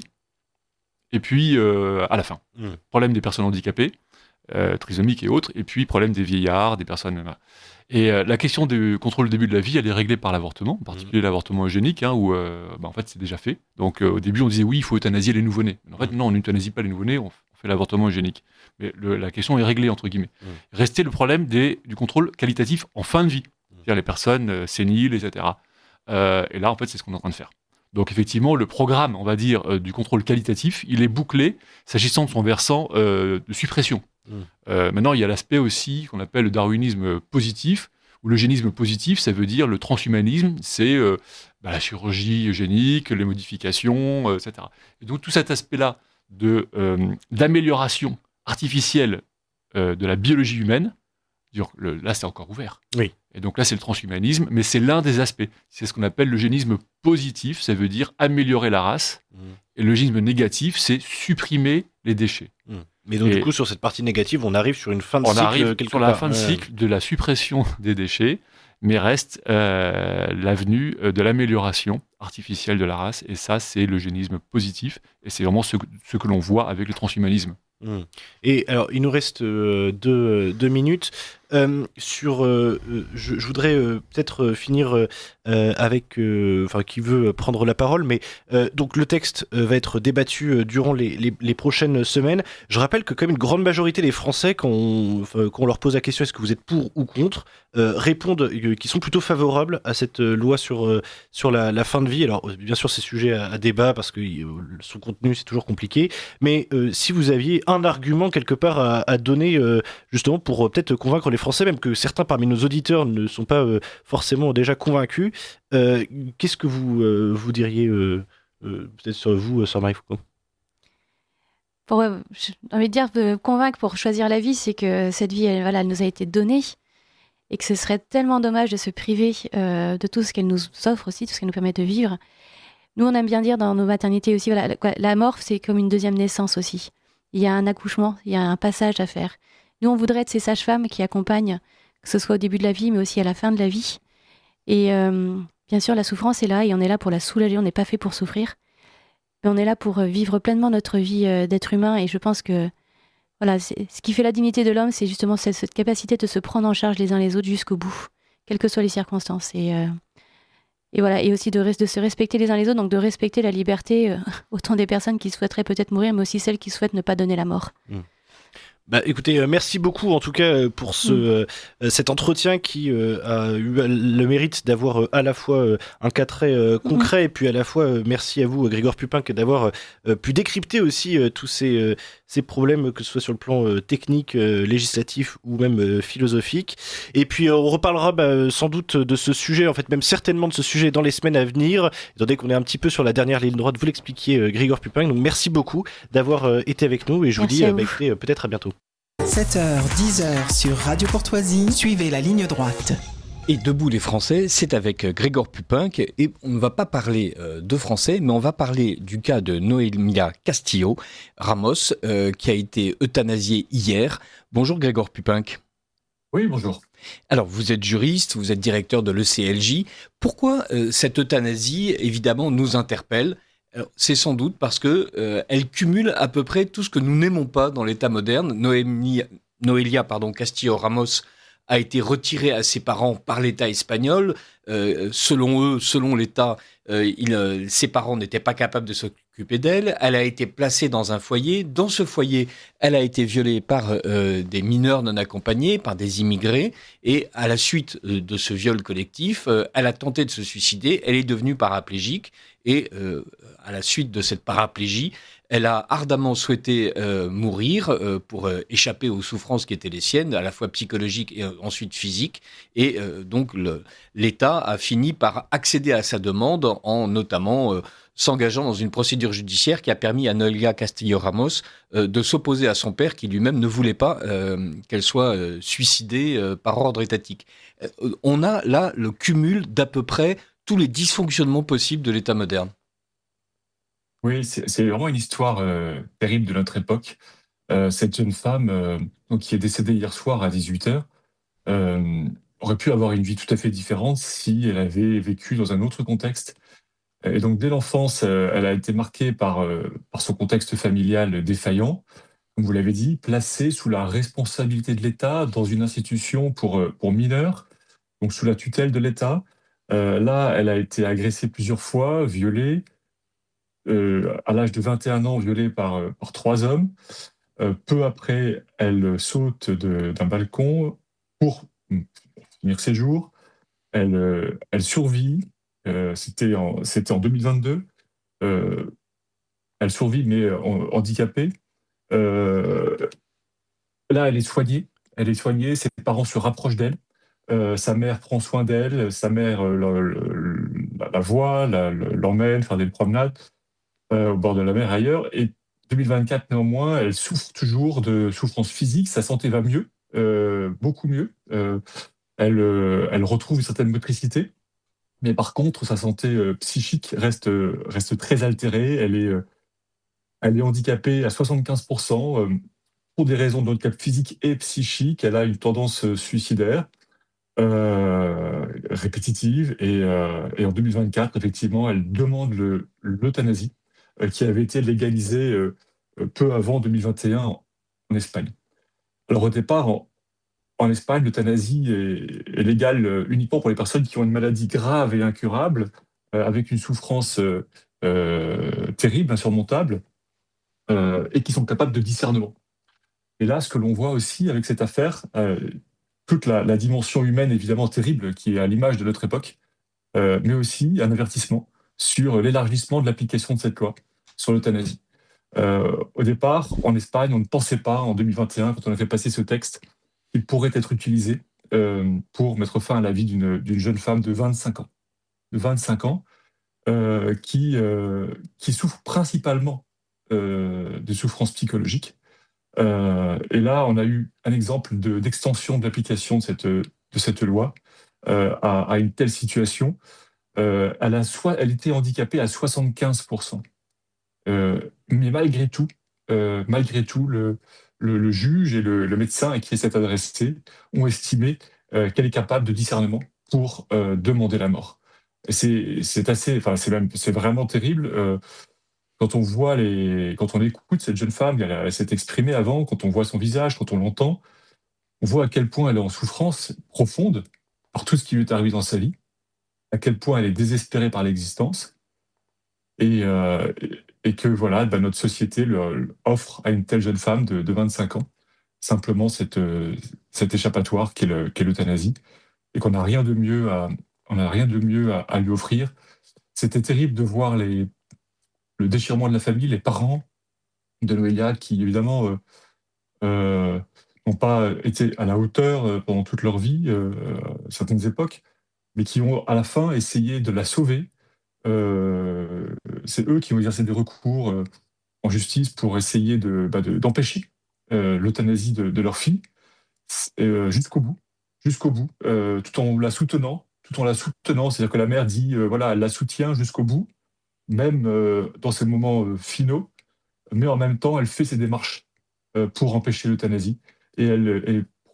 et puis euh, à la fin. Mmh. Problème des personnes handicapées, euh, trisomiques et autres, et puis problème des vieillards, des personnes... Voilà. Et euh, la question du contrôle au début de la vie, elle est réglée par l'avortement, en particulier mmh. l'avortement eugénique, hein, où euh, bah, en fait c'est déjà fait. Donc euh, au début on disait oui, il faut euthanasier les nouveau-nés. Mais en fait mmh. non, on n'euthanasie pas les nouveau-nés, on fait l'avortement eugénique. Mais le, la question est réglée, entre guillemets. Mmh. Restait le problème des, du contrôle qualitatif en fin de vie, mmh. c'est-à-dire les personnes euh, séniles, et cetera. Euh, et là, en fait, c'est ce qu'on est en train de faire. Donc, effectivement, le programme, on va dire, euh, du contrôle qualitatif, il est bouclé, s'agissant de son versant euh, de suppression. Mmh. Euh, maintenant, il y a l'aspect aussi qu'on appelle le darwinisme positif, ou l'eugénisme positif, ça veut dire le transhumanisme, c'est euh, bah, la chirurgie eugénique, les modifications, euh, et cetera. Et donc, tout cet aspect-là de, euh, d'amélioration artificielle euh, de la biologie humaine, le, là c'est encore ouvert. Oui. Et donc là c'est le transhumanisme, mais c'est l'un des aspects. C'est ce qu'on appelle l'eugénisme positif, ça veut dire améliorer la race. Mmh. Et l'eugénisme négatif, c'est supprimer les déchets. Mmh. Mais donc et du coup sur cette partie négative, on arrive sur une fin de on cycle. On arrive quelque sur part. la fin de cycle de la suppression des déchets, mais reste euh, l'avenue de l'amélioration artificielle de la race. Et ça, c'est l'eugénisme positif. Et c'est vraiment ce, ce que l'on voit avec le transhumanisme. Mmh. Et alors, il nous reste euh, deux, deux minutes. Euh, sur, euh, je, je voudrais euh, peut-être finir euh, avec, enfin, qui veut prendre la parole, mais euh, donc le texte euh, va être débattu euh, durant les, les, les prochaines semaines. Je rappelle que comme une grande majorité des Français, quand on, enfin, quand on leur pose la question est-ce que vous êtes pour ou contre, euh, répondent euh, qu'ils sont plutôt favorables à cette euh, loi sur euh, sur la, la fin de vie. Alors bien sûr, c'est sujet à, à débat parce que euh, son contenu c'est toujours compliqué, mais euh, si vous aviez un argument quelque part à, à donner euh, justement pour euh, peut-être convaincre les Français, même que certains parmi nos auditeurs ne sont pas euh, forcément déjà convaincus, euh, qu'est-ce que vous, euh, vous diriez euh, euh, peut-être sur vous, sur Marie Foucault? Pour, euh, j'ai envie de dire, de convaincre pour choisir la vie, c'est que cette vie, elle, voilà, elle nous a été donnée et que ce serait tellement dommage de se priver euh, de tout ce qu'elle nous offre aussi, tout ce qu'elle nous permet de vivre. Nous, on aime bien dire dans nos maternités aussi, voilà, la, la mort, c'est comme une deuxième naissance aussi. Il y a un accouchement, il y a un passage à faire. Nous, on voudrait être ces sages-femmes qui accompagnent, que ce soit au début de la vie, mais aussi à la fin de la vie. Et euh, bien sûr, la souffrance est là, et on est là pour la soulager, on n'est pas fait pour souffrir. Mais on est là pour vivre pleinement notre vie euh, d'être humain, et je pense que voilà, c'est, ce qui fait la dignité de l'homme, c'est justement cette, cette capacité de se prendre en charge les uns les autres jusqu'au bout, quelles que soient les circonstances. Et, euh, et voilà, et aussi de, de se respecter les uns les autres, donc de respecter la liberté, euh, autant des personnes qui souhaiteraient peut-être mourir, mais aussi celles qui souhaitent ne pas donner la mort. Mmh. Bah, écoutez, euh, merci beaucoup en tout cas pour ce, mmh. euh, cet entretien qui euh, a eu le mérite d'avoir euh, à la fois euh, un cas très euh, concret mmh. et puis à la fois euh, merci à vous Grégoire Pupin d'avoir euh, pu décrypter aussi euh, tous ces, euh, ces problèmes, que ce soit sur le plan euh, technique, euh, législatif ou même euh, philosophique. Et puis euh, on reparlera bah, sans doute de ce sujet, en fait même certainement de ce sujet dans les semaines à venir, étant donné qu'on est un petit peu sur la dernière ligne droite, vous l'expliquiez euh, Grégoire Pupin. Donc merci beaucoup d'avoir euh, été avec nous et je merci vous dis euh, bah, écoutez, euh, peut-être à bientôt. sept heures, dix heures sur Radio Courtoisie, suivez la ligne droite. Et Debout les Français, c'est avec Grégoire Pupin, et on ne va pas parler de français, mais on va parler du cas de Noelia Castillo Ramos, euh, qui a été euthanasiée hier. Bonjour Grégoire Pupin. Oui, bonjour. Alors, vous êtes juriste, vous êtes directeur de l'E C L J. Pourquoi euh, cette euthanasie, évidemment, nous interpelle? Alors, c'est sans doute parce que euh, elle cumule à peu près tout ce que nous n'aimons pas dans l'État moderne. Noémie, Noelia pardon, Castillo-Ramos a été retirée à ses parents par l'État espagnol. Euh, selon eux, selon l'État, euh, il, euh, ses parents n'étaient pas capables de s'occuper d'elle. Elle a été placée dans un foyer. Dans ce foyer, elle a été violée par euh, des mineurs non accompagnés, par des immigrés. Et à la suite euh, de ce viol collectif, euh, elle a tenté de se suicider. Elle est devenue paraplégique. Et euh, à la suite de cette paraplégie, elle a ardemment souhaité euh, mourir euh, pour euh, échapper aux souffrances qui étaient les siennes, à la fois psychologiques et euh, ensuite physiques. Et euh, donc le, l'État a fini par accéder à sa demande en notamment euh, s'engageant dans une procédure judiciaire qui a permis à Noelia Castillo-Ramos euh, de s'opposer à son père qui lui-même ne voulait pas euh, qu'elle soit euh, suicidée euh, par ordre étatique. Euh, on a là le cumul d'à peu près tous les dysfonctionnements possibles de l'État moderne. Oui, c'est c'est vraiment une histoire euh, terrible de notre époque. Euh, cette jeune femme euh, donc, qui est décédée hier soir à dix-huit heures euh, aurait pu avoir une vie tout à fait différente si elle avait vécu dans un autre contexte. Et donc, dès l'enfance, euh, elle a été marquée par, euh, par son contexte familial défaillant, comme vous l'avez dit, placée sous la responsabilité de l'État dans une institution pour, euh, pour mineurs, donc sous la tutelle de l'État. Euh, là, elle a été agressée plusieurs fois, violée, euh, à l'âge de vingt et un ans, violée par, euh, par trois hommes. Euh, peu après, elle saute de- d'un balcon pour mm, finir ses jours. Elle, euh, elle survit. Euh, c'était en, c'était en deux mille vingt-deux. Euh, Elle survit, mais euh, en- handicapée. Euh, Là, elle est soignée. Elle est soignée. Ses parents se rapprochent d'elle. Euh, sa mère prend soin d'elle. Sa mère euh, le- le- la, la voit, la- le- l'emmène faire des promenades euh, au bord de la mer ailleurs. Et deux mille vingt-quatre, néanmoins, elle souffre toujours de souffrances physiques. Sa santé va mieux, euh, beaucoup mieux. Euh, elle, euh, elle retrouve une certaine motricité. Mais par contre, sa santé euh, psychique reste, euh, reste très altérée. Elle est, euh, elle est handicapée à soixante-quinze pour cent euh, pour des raisons de handicap physique et psychique. Elle a une tendance euh, suicidaire euh, répétitive. Et, euh, et en deux mille vingt-quatre, effectivement, elle demande le- l'euthanasie euh, qui avait été légalisée euh, euh, peu avant deux mille vingt et un en, en Espagne. Alors au départ, en, en Espagne, l'euthanasie est, est légale euh, uniquement pour les personnes qui ont une maladie grave et incurable, euh, avec une souffrance euh, euh, terrible, insurmontable, euh, et qui sont capables de discernement. Et là, ce que l'on voit aussi avec cette affaire, euh, toute la, la dimension humaine évidemment terrible qui est à l'image de notre époque, euh, mais aussi un avertissement sur l'élargissement de l'application de cette loi sur l'euthanasie. Euh, au départ, en Espagne, on ne pensait pas, en deux mille vingt et un, quand on a fait passer ce texte, qu'il pourrait être utilisé euh, pour mettre fin à la vie d'une d'une jeune femme de vingt-cinq ans. De vingt-cinq ans, euh, qui, euh, qui souffre principalement euh, de souffrances psychologiques. Euh, et là, on a eu un exemple de- d'extension de l'application de cette, de cette loi euh, à, à une telle situation. Euh, elle, a soit, elle était handicapée à soixante-quinze pour cent. Euh, mais malgré tout, euh, malgré tout, le, le, le juge et le, le médecin à qui s'est adressé ont estimé euh, qu'elle est capable de discernement pour euh, demander la mort. Et C'est c'est assez, enfin c'est même, c'est vraiment terrible. Euh, quand on voit les, quand on écoute cette jeune femme, elle, elle s'est exprimée avant, quand on voit son visage, quand on l'entend, on voit à quel point elle est en souffrance profonde par tout ce qui lui est arrivé dans sa vie, à quel point elle est désespérée par l'existence et, euh, et que voilà, bah, notre société le- offre à une telle jeune femme de, de vingt-cinq ans simplement cette, euh, cet échappatoire qu'est le- qu'est l'euthanasie et qu'on n'a rien de mieux à, on n'a rien de mieux à, à lui offrir. C'était terrible de voir les, le déchirement de la famille, les parents de Noélia qui évidemment euh, euh, n'ont pas été à la hauteur euh, pendant toute leur vie, euh, à certaines époques, mais qui ont à la fin essayé de la sauver. Euh, c'est eux qui ont exercé des recours euh, en justice pour essayer de, bah, de- d'empêcher euh, l'euthanasie de, de leur fille euh, jusqu'au bout, jusqu'au bout, euh, tout en la soutenant, tout en la soutenant. C'est-à-dire que la mère dit, euh, voilà, elle la soutient jusqu'au bout, même euh, dans ces moments euh, finaux, mais en même temps, elle fait ses démarches euh, pour empêcher l'euthanasie et elle est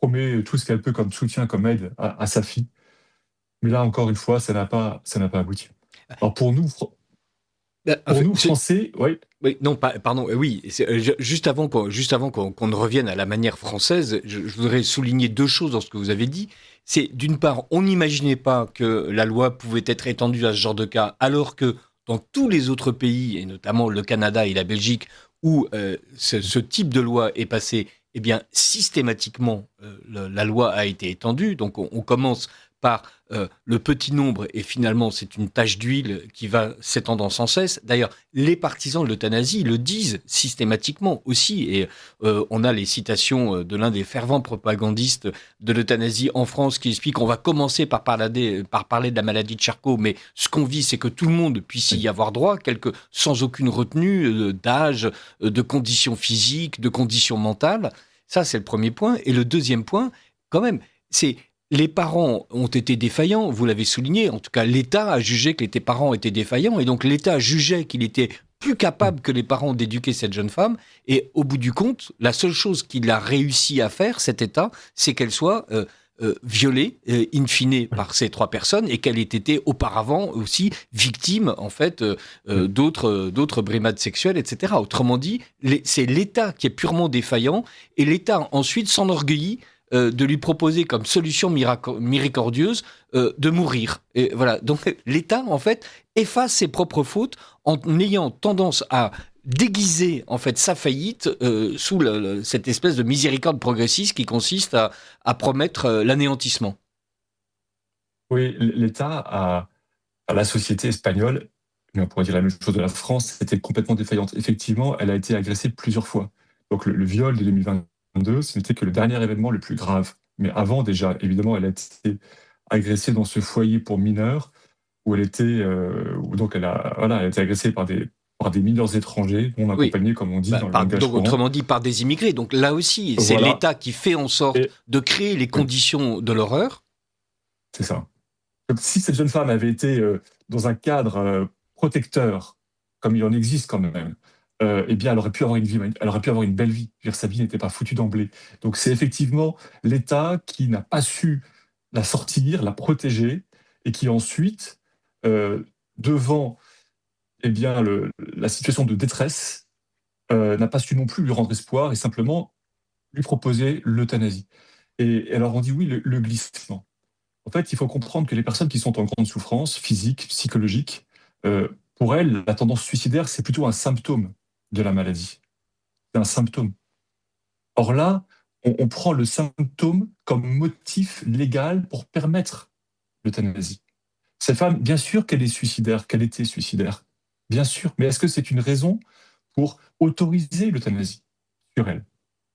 promet tout ce qu'elle peut comme soutien, comme aide à, à sa fille. Mais là, encore une fois, ça n'a pas, ça n'a pas abouti. Alors pour nous, Fr- Euh, en pour fait, nous c'est- Français, oui, Oui, non, pas, pardon, euh, oui, c'est, euh, je- juste avant qu'on, juste avant qu'on, qu'on ne revienne à la manière française, je, je voudrais souligner deux choses dans ce que vous avez dit. C'est, d'une part, on n'imaginait pas que la loi pouvait être étendue à ce genre de cas, alors que dans tous les autres pays, et notamment le Canada et la Belgique, où euh, ce, ce type de loi est passé, eh bien, systématiquement, euh, le- la loi a été étendue. Donc, on, on commence par euh, le petit nombre, et finalement, c'est une tache d'huile qui va s'étendant sans cesse. D'ailleurs, les partisans de l'euthanasie le disent systématiquement aussi, et euh, on a les citations euh, de l'un des fervents propagandistes de l'euthanasie en France qui explique qu'on va commencer par parler, par parler de la maladie de Charcot, mais ce qu'on vit, c'est que tout le monde puisse y avoir droit, quelque, sans aucune retenue euh, d'âge, euh, de conditions physiques, de conditions mentales. Ça, c'est le premier point. Et le deuxième point, quand même, c'est les parents ont été défaillants, vous l'avez souligné, en tout cas l'État a jugé que les parents étaient défaillants, et donc l'État jugeait qu'il était plus capable que les parents d'éduquer cette jeune femme, et au bout du compte, la seule chose qu'il a réussi à faire, cet État, c'est qu'elle soit euh, euh, violée, euh, in fine, par ces trois personnes, et qu'elle ait été auparavant aussi victime, en fait, euh, euh, d'autres, euh, d'autres brimades sexuelles, et cetera. Autrement dit, les, c'est l'État qui est purement défaillant, et l'État ensuite s'enorgueillit euh, de lui proposer comme solution mirac- miséricordieuse euh, de mourir. Et voilà. Donc l'État, en fait, efface ses propres fautes en ayant tendance à déguiser en fait sa faillite euh, sous le, le, cette espèce de miséricorde progressiste qui consiste à, à promettre euh, l'anéantissement. oui, l'État a, à la société espagnole, mais on pourrait dire la même chose de la France, était complètement défaillante. Effectivement, elle a été agressée plusieurs fois. Donc le, le viol de deux mille vingt-deux, ce n'était que le dernier événement le plus grave. Mais avant déjà, évidemment, elle a été agressée dans ce foyer pour mineurs, où elle était, euh, où donc elle a, voilà, elle a été agressée par des, par des mineurs étrangers non Oui. accompagnés, comme on dit Bah, dans le par, langage donc, courant. autrement dit, par des immigrés. Donc là aussi, c'est Voilà. l'État qui fait en sorte Et- de créer les conditions de l'horreur. C'est ça. Comme si cette jeune femme avait été euh, dans un cadre euh, protecteur, comme il en existe quand même, euh, eh bien, elle aurait pu avoir une vie, elle aurait pu avoir une belle vie. Je veux dire, sa vie n'était pas foutue d'emblée. Donc, c'est effectivement l'État qui n'a pas su la sortir, la protéger, et qui ensuite, euh, devant eh bien, le- la situation de détresse, euh, n'a pas su non plus lui rendre espoir et simplement lui proposer l'euthanasie. Et, et alors, on dit oui, le, le glissement. En fait, il faut comprendre que les personnes qui sont en grande souffrance physique, psychologique, euh, pour elles, la tendance suicidaire, c'est plutôt un symptôme de la maladie. C'est un symptôme. Or là, on, on prend le symptôme comme motif légal pour permettre l'euthanasie. Cette femme, bien sûr qu'elle est suicidaire, qu'elle était suicidaire. Bien sûr. Mais est-ce que c'est une raison pour autoriser l'euthanasie sur elle?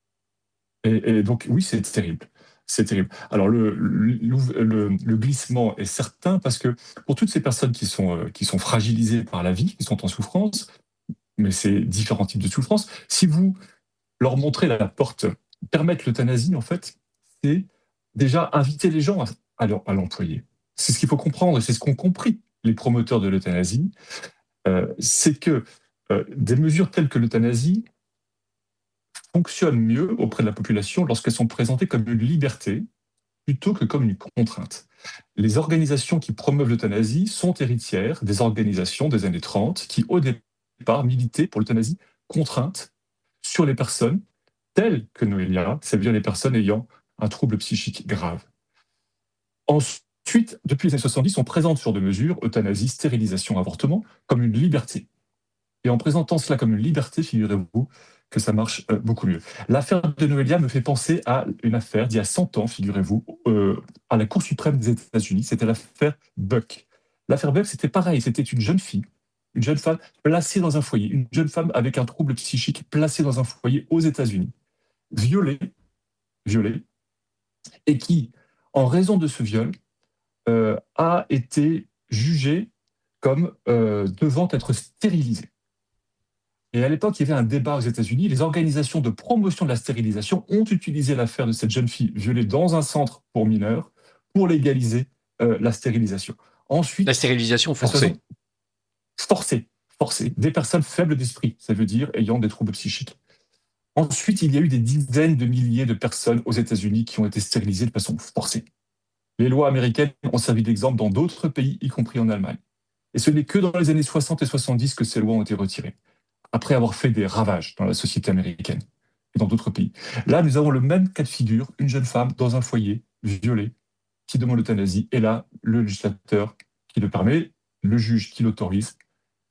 Et, et donc, oui, c'est terrible. C'est terrible. Alors, le, le, le, le glissement est certain parce que pour toutes ces personnes qui sont, euh, qui sont fragilisées par la vie, qui sont en souffrance, mais c'est différents types de souffrance, si vous leur montrez la porte, permettre l'euthanasie, en fait, c'est déjà inviter les gens à, à l'em- à l'employer. C'est ce qu'il faut comprendre et c'est ce qu'ont compris les promoteurs de l'euthanasie. Euh, c'est que euh, des mesures telles que l'euthanasie fonctionnent mieux auprès de la population lorsqu'elles sont présentées comme une liberté plutôt que comme une contrainte. Les organisations qui promeuvent l'euthanasie sont héritières des organisations des années trente qui, au départ, militaient pour l'euthanasie contrainte sur les personnes telles que Noélia, c'est-à-dire les personnes ayant un trouble psychique grave. Ensuite, depuis les années soixante-dix, on présente sur de mesures, euthanasie, stérilisation, avortement, comme une liberté. Et en présentant cela comme une liberté, figurez-vous que ça marche euh, beaucoup mieux. L'affaire de Noélia me fait penser à une affaire d'il y a cent ans, figurez-vous, euh, à la Cour suprême des États-Unis. C'était l'affaire Buck. L'affaire Buck, c'était pareil. C'était une jeune fille, une jeune femme placée dans un foyer, une jeune femme avec un trouble psychique placée dans un foyer aux États-Unis, violée, violée, et qui, en raison de ce viol, euh, a été jugée comme euh, devant être stérilisée. Et à l'époque, il y avait un débat aux États-Unis. Les organisations de promotion de la stérilisation ont utilisé l'affaire de cette jeune fille violée dans un centre pour mineurs pour légaliser euh, la stérilisation. Ensuite, La stérilisation forcée. Forcée, forcée. Des personnes faibles d'esprit, ça veut dire ayant des troubles psychiques. Ensuite, il y a eu des dizaines de milliers de personnes aux États-Unis qui ont été stérilisées de façon forcée. Les lois américaines ont servi d'exemple dans d'autres pays, y compris en Allemagne. Et ce n'est que dans les années soixante et soixante-dix que ces lois ont été retirées, après avoir fait des ravages dans la société américaine et dans d'autres pays. Là, nous avons le même cas de figure, une jeune femme dans un foyer, violée, qui demande l'euthanasie, et là, le législateur qui le permet, le juge qui l'autorise,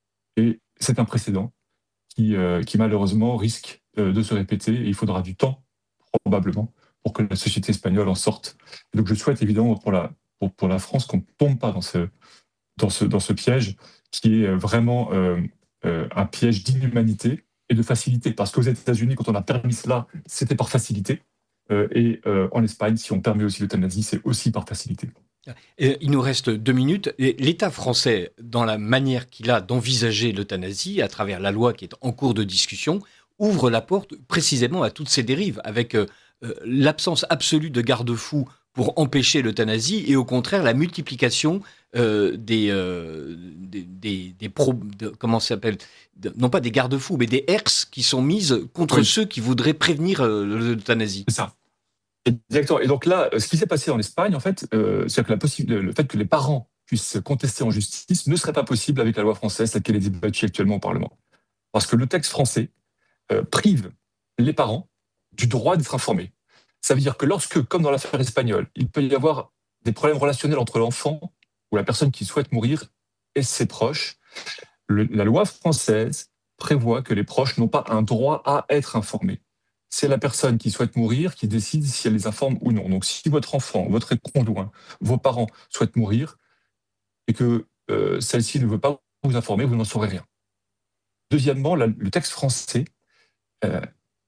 et c'est un précédent qui, euh, qui malheureusement risque euh, de se répéter, et il faudra du temps, probablement, pour que la société espagnole en sorte. Et donc je souhaite évidemment pour la, pour, pour la France qu'on ne tombe pas dans ce, dans, ce, dans ce piège qui est vraiment euh, euh, un piège d'inhumanité et de facilité. Parce qu'aux États-Unis, quand on a permis cela, c'était par facilité. Euh, et euh, en Espagne, si on permet aussi l'euthanasie, c'est aussi par facilité. Et il nous reste deux minutes. L'État français, dans la manière qu'il a d'envisager l'euthanasie, à travers la loi qui est en cours de discussion, ouvre la porte précisément à toutes ces dérives, avec euh, l'absence absolue de garde-fous pour empêcher l'euthanasie et au contraire la multiplication euh, des, euh, des, des, des pro, de, comment ça s'appelle, de, non pas des garde-fous, mais des herses qui sont mises contre oui. ceux qui voudraient prévenir euh, l'euthanasie. C'est ça. Exactement. Et donc là, ce qui s'est passé en Espagne, en fait, euh, c'est que la possi- le fait que les parents puissent contester en justice ne serait pas possible avec la loi française, telle qu'elle est débattue actuellement au Parlement. Parce que le texte français euh, prive les parents du droit d'être informés. Ça veut dire que lorsque, comme dans l'affaire espagnole, il peut y avoir des problèmes relationnels entre l'enfant ou la personne qui souhaite mourir et ses proches, le, la loi française prévoit que les proches n'ont pas un droit à être informés. C'est la personne qui souhaite mourir qui décide si elle les informe ou non. Donc si votre enfant, votre conjoint, vos parents souhaitent mourir et que euh, celle-ci ne veut pas vous informer, vous n'en saurez rien. Deuxièmement, la, le texte français euh,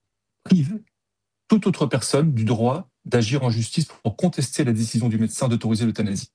prive toute autre personne du droit d'agir en justice pour contester la décision du médecin d'autoriser l'euthanasie.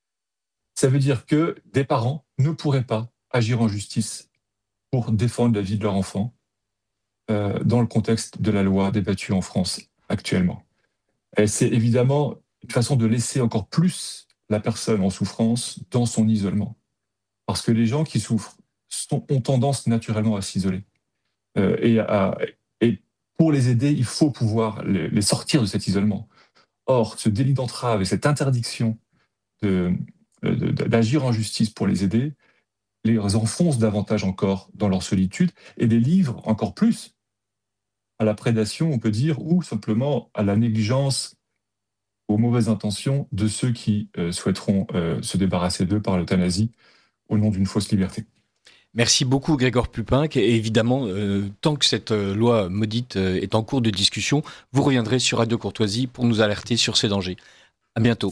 Ça veut dire que des parents ne pourraient pas agir en justice pour défendre la vie de leur enfant euh, dans le contexte de la loi débattue en France actuellement. Et c'est évidemment une façon de laisser encore plus la personne en souffrance dans son isolement. Parce que les gens qui souffrent sont, ont tendance naturellement à s'isoler. Euh, et, à, et pour les aider, il faut pouvoir les, les sortir de cet isolement. Or, ce délit d'entrave et cette interdiction de, de, de, d'agir en justice pour les aider les enfonce davantage encore dans leur solitude et les livre encore plus à la prédation, on peut dire, ou simplement à la négligence, aux mauvaises intentions de ceux qui euh, souhaiteront euh, se débarrasser d'eux par l'euthanasie au nom d'une fausse liberté. Merci beaucoup Grégoire Pupin. Et évidemment, euh, tant que cette euh, loi maudite euh, est en cours de discussion, vous reviendrez sur Radio Courtoisie pour nous alerter sur ces dangers. À bientôt.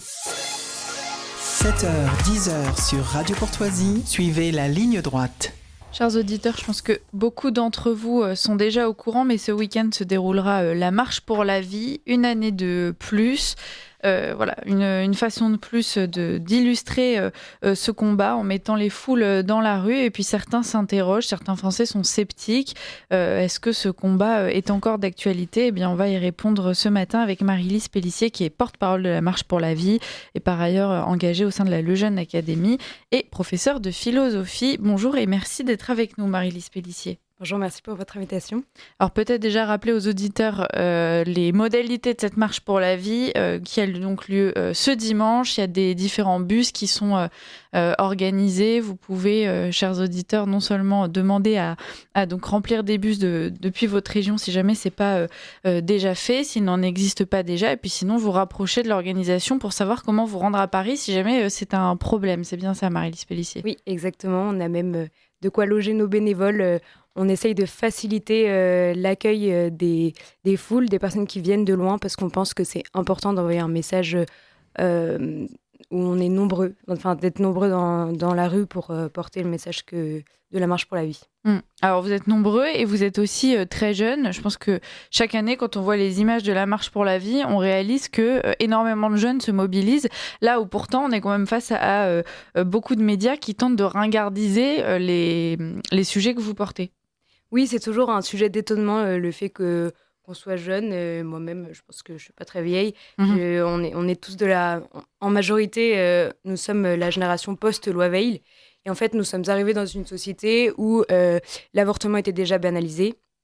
sept heures, dix heures sur Radio Courtoisie, suivez la ligne droite. Chers auditeurs, je pense que beaucoup d'entre vous sont déjà au courant, mais ce week-end se déroulera la Marche pour la vie, une année de plus. Euh, voilà, une, une façon de plus de, d'illustrer euh, ce combat en mettant les foules dans la rue. Et puis certains s'interrogent, certains Français sont sceptiques. Euh, est-ce que ce combat est encore d'actualité ? Eh bien, on va y répondre ce matin avec Marie-Lise Pellissier, qui est porte-parole de la Marche pour la vie et par ailleurs engagée au sein de la Lejeune Académie et professeure de philosophie. Bonjour et merci d'être avec nous, Marie-Lise Pellissier. Bonjour, merci pour votre invitation. Alors peut-être déjà rappeler aux auditeurs euh, les modalités de cette marche pour la vie euh, qui a donc lieu euh, ce dimanche. Il y a des différents bus qui sont euh, euh, organisés. Vous pouvez, euh, chers auditeurs, non seulement demander à, à donc remplir des bus de, depuis votre région si jamais c'est pas euh, euh, déjà fait, s'il n'en existe pas déjà, et puis sinon vous rapprocher de l'organisation pour savoir comment vous rendre à Paris si jamais euh, c'est un problème. C'est bien ça, Marie-Lise Pellissier ? Oui, exactement. On a même euh, de quoi loger nos bénévoles. Euh, On essaye de faciliter euh, l'accueil euh, des, des foules, des personnes qui viennent de loin, parce qu'on pense que c'est important d'envoyer un message euh, où on est nombreux, enfin d'être nombreux dans, dans la rue pour euh, porter le message que, de la marche pour la vie. Mmh. Alors vous êtes nombreux et vous êtes aussi euh, très jeunes. Je pense que chaque année, quand on voit les images de la marche pour la vie, on réalise que euh, énormément de jeunes se mobilisent, là où pourtant on est quand même face à, à euh, beaucoup de médias qui tentent de ringardiser euh, les, les sujets que vous portez. Oui, c'est toujours un sujet d'étonnement, euh, le fait que, qu'on soit jeune. Euh, moi-même, je pense que je ne suis pas très vieille. Mmh. Je, on, est, on est tous de la... En majorité, euh, nous sommes la génération post-loi Veil. Et en fait, nous sommes arrivés dans une société où euh, l'avortement était déjà banalisé.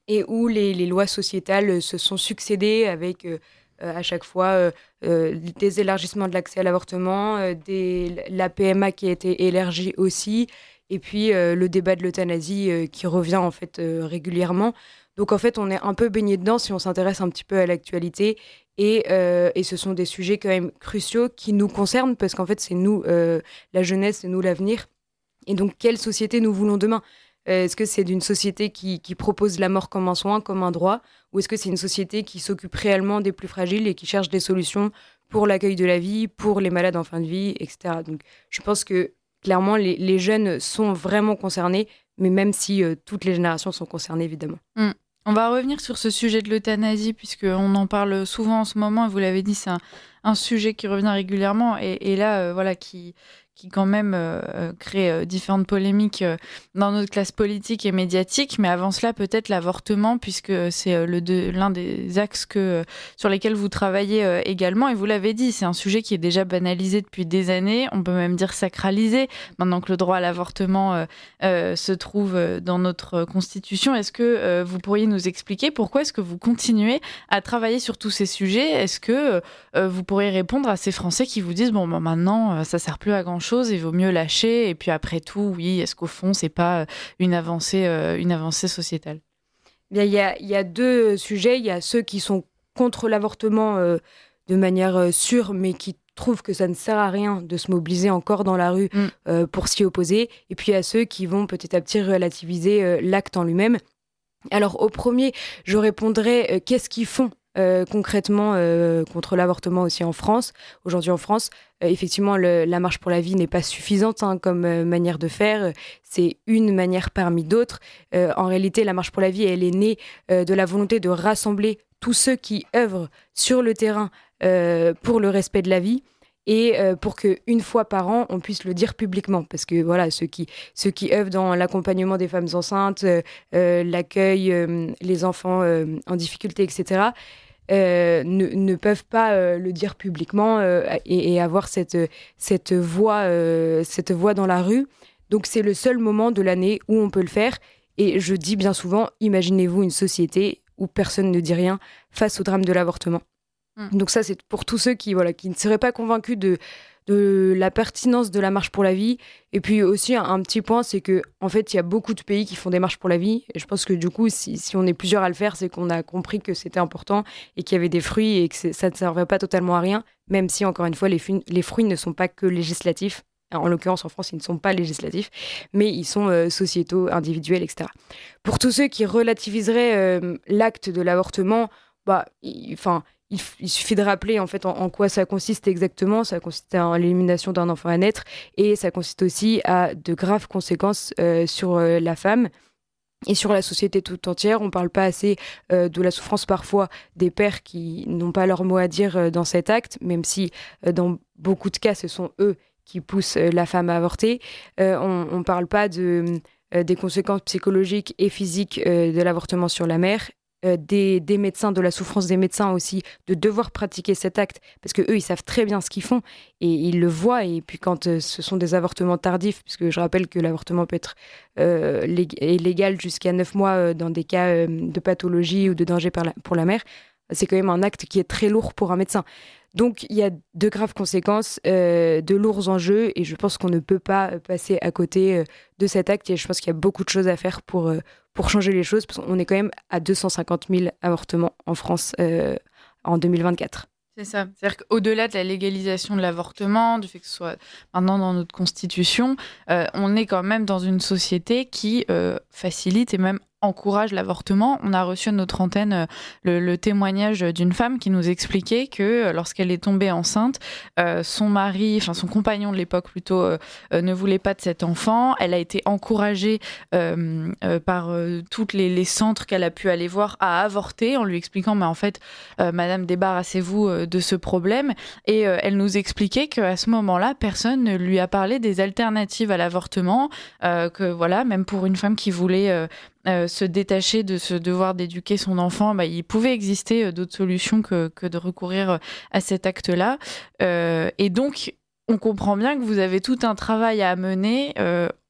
et où les, les lois sociétales se sont succédées avec euh, à chaque fois euh, euh, des élargissements de l'accès à l'avortement, euh, des, la P M A qui a été élargie aussi, et puis euh, le débat de l'euthanasie euh, qui revient en fait euh, régulièrement. Donc en fait, on est un peu baigné dedans si on s'intéresse un petit peu à l'actualité. Et, euh, et ce sont des sujets quand même cruciaux qui nous concernent parce qu'en fait, c'est nous, euh, la jeunesse, c'est nous l'avenir. Et donc, quelle société nous voulons demain ? euh, Est-ce que c'est d'une société qui, qui propose la mort comme un soin, comme un droit ? Ou est-ce que c'est une société qui s'occupe réellement des plus fragiles et qui cherche des solutions pour l'accueil de la vie, pour les malades en fin de vie, et cetera. Donc, je pense que clairement, les, les jeunes sont vraiment concernés, mais même si euh, toutes les générations sont concernées, évidemment. Mmh. On va revenir sur ce sujet de l'euthanasie, puisqu'on en parle souvent en ce moment, et vous l'avez dit, c'est un, un sujet qui revient régulièrement, et, et là, euh, voilà, qui, qui quand même euh, crée euh, différentes polémiques euh, dans notre classe politique et médiatique. Mais avant cela, peut-être l'avortement, puisque c'est euh, le de, l'un des axes que, euh, sur lesquels vous travaillez euh, également. Et vous l'avez dit, c'est un sujet qui est déjà banalisé depuis des années. On peut même dire sacralisé, maintenant que le droit à l'avortement euh, euh, se trouve euh, dans notre Constitution. Est-ce que euh, vous pourriez nous expliquer pourquoi est-ce que vous continuez à travailler sur tous ces sujets ? Est-ce que euh, vous pourriez répondre à ces Français qui vous disent « Bon, ben, maintenant, euh, ça ne sert plus à grand-chose. Chose, il vaut mieux lâcher, et puis après tout, oui, est-ce qu'au fond, c'est pas une avancée, euh, une avancée sociétale ? Bien, il y a, il y a deux sujets. Il y a ceux qui sont contre l'avortement euh, de manière euh, sûre, mais qui trouvent que ça ne sert à rien de se mobiliser encore dans la rue mm. euh, pour s'y opposer. Et puis, il y a ceux qui vont petit à petit relativiser euh, l'acte en lui-même. Alors, au premier, je répondrai euh, qu'est-ce qu'ils font Euh, concrètement euh, contre l'avortement aussi en France. Aujourd'hui en France, euh, effectivement, le, la marche pour la vie n'est pas suffisante hein, comme euh, manière de faire. C'est une manière parmi d'autres. Euh, en réalité, la marche pour la vie, elle est née euh, de la volonté de rassembler tous ceux qui œuvrent sur le terrain euh, pour le respect de la vie et euh, pour qu'une fois par an, on puisse le dire publiquement. Parce que voilà, ceux qui, ceux qui œuvrent dans l'accompagnement des femmes enceintes, euh, euh, l'accueil, euh, les enfants euh, en difficulté, et cetera, Euh, ne, ne peuvent pas euh, le dire publiquement euh, et, et avoir cette, cette, voix, euh, cette voix dans la rue. Donc c'est le seul moment de l'année où on peut le faire. Et je dis bien souvent, imaginez-vous une société où personne ne dit rien face au drame de l'avortement. Mmh. Donc ça, c'est pour tous ceux qui, voilà, qui ne seraient pas convaincus de, de la pertinence de la marche pour la vie. Et puis aussi, un, un petit point, c'est que en fait, il y a beaucoup de pays qui font des marches pour la vie. Et je pense que du coup, si, si on est plusieurs à le faire, c'est qu'on a compris que c'était important et qu'il y avait des fruits et que ça ne servait pas totalement à rien, même si, encore une fois, les, fu- les fruits ne sont pas que législatifs. En l'occurrence, en France, ils ne sont pas législatifs, mais ils sont euh, sociétaux, individuels, et cetera. Pour tous ceux qui relativiseraient euh, l'acte de l'avortement, bah, enfin... Il, f- il suffit de rappeler en fait en, en quoi ça consiste exactement. Ça consiste à l'élimination d'un enfant à naître et ça consiste aussi à de graves conséquences euh, sur euh, la femme et sur la société tout entière. On ne parle pas assez euh, de la souffrance parfois des pères qui n'ont pas leur mot à dire euh, dans cet acte, même si euh, dans beaucoup de cas ce sont eux qui poussent euh, la femme à avorter. Euh, on ne parle pas de, euh, des conséquences psychologiques et physiques euh, de l'avortement sur la mère. Euh, des, des médecins, de la souffrance des médecins aussi, de devoir pratiquer cet acte, parce qu'eux, ils savent très bien ce qu'ils font, et ils le voient, et puis quand euh, ce sont des avortements tardifs, puisque je rappelle que l'avortement peut être euh, lég- illégal jusqu'à neuf mois euh, dans des cas euh, de pathologie ou de danger pour la, pour la mère, c'est quand même un acte qui est très lourd pour un médecin. Donc, il y a de graves conséquences, euh, de lourds enjeux, et je pense qu'on ne peut pas passer à côté euh, de cet acte, et je pense qu'il y a beaucoup de choses à faire pour, euh, pour changer les choses, parce qu'on est quand même à deux cent cinquante mille avortements en France euh, en deux mille vingt-quatre. C'est ça. C'est-à-dire qu'au-delà de la légalisation de l'avortement, du fait que ce soit maintenant dans notre Constitution, euh, on est quand même dans une société qui euh, facilite et même encourage l'avortement. On a reçu à notre antenne euh, le, le témoignage d'une femme qui nous expliquait que euh, lorsqu'elle est tombée enceinte, euh, son mari, enfin son compagnon de l'époque plutôt, euh, euh, ne voulait pas de cet enfant. Elle a été encouragée euh, euh, par euh, tous les, les centres qu'elle a pu aller voir à avorter en lui expliquant mais en fait, euh, madame, débarrassez-vous euh, de ce problème. Et euh, elle nous expliquait qu'à ce moment-là, personne ne lui a parlé des alternatives à l'avortement, euh, que voilà, même pour une femme qui voulait euh, Euh, se détacher de ce devoir d'éduquer son enfant, bah, il pouvait exister euh, d'autres solutions que, que de recourir euh, à cet acte-là. Euh, et donc, on comprend bien que vous avez tout un travail à mener euh,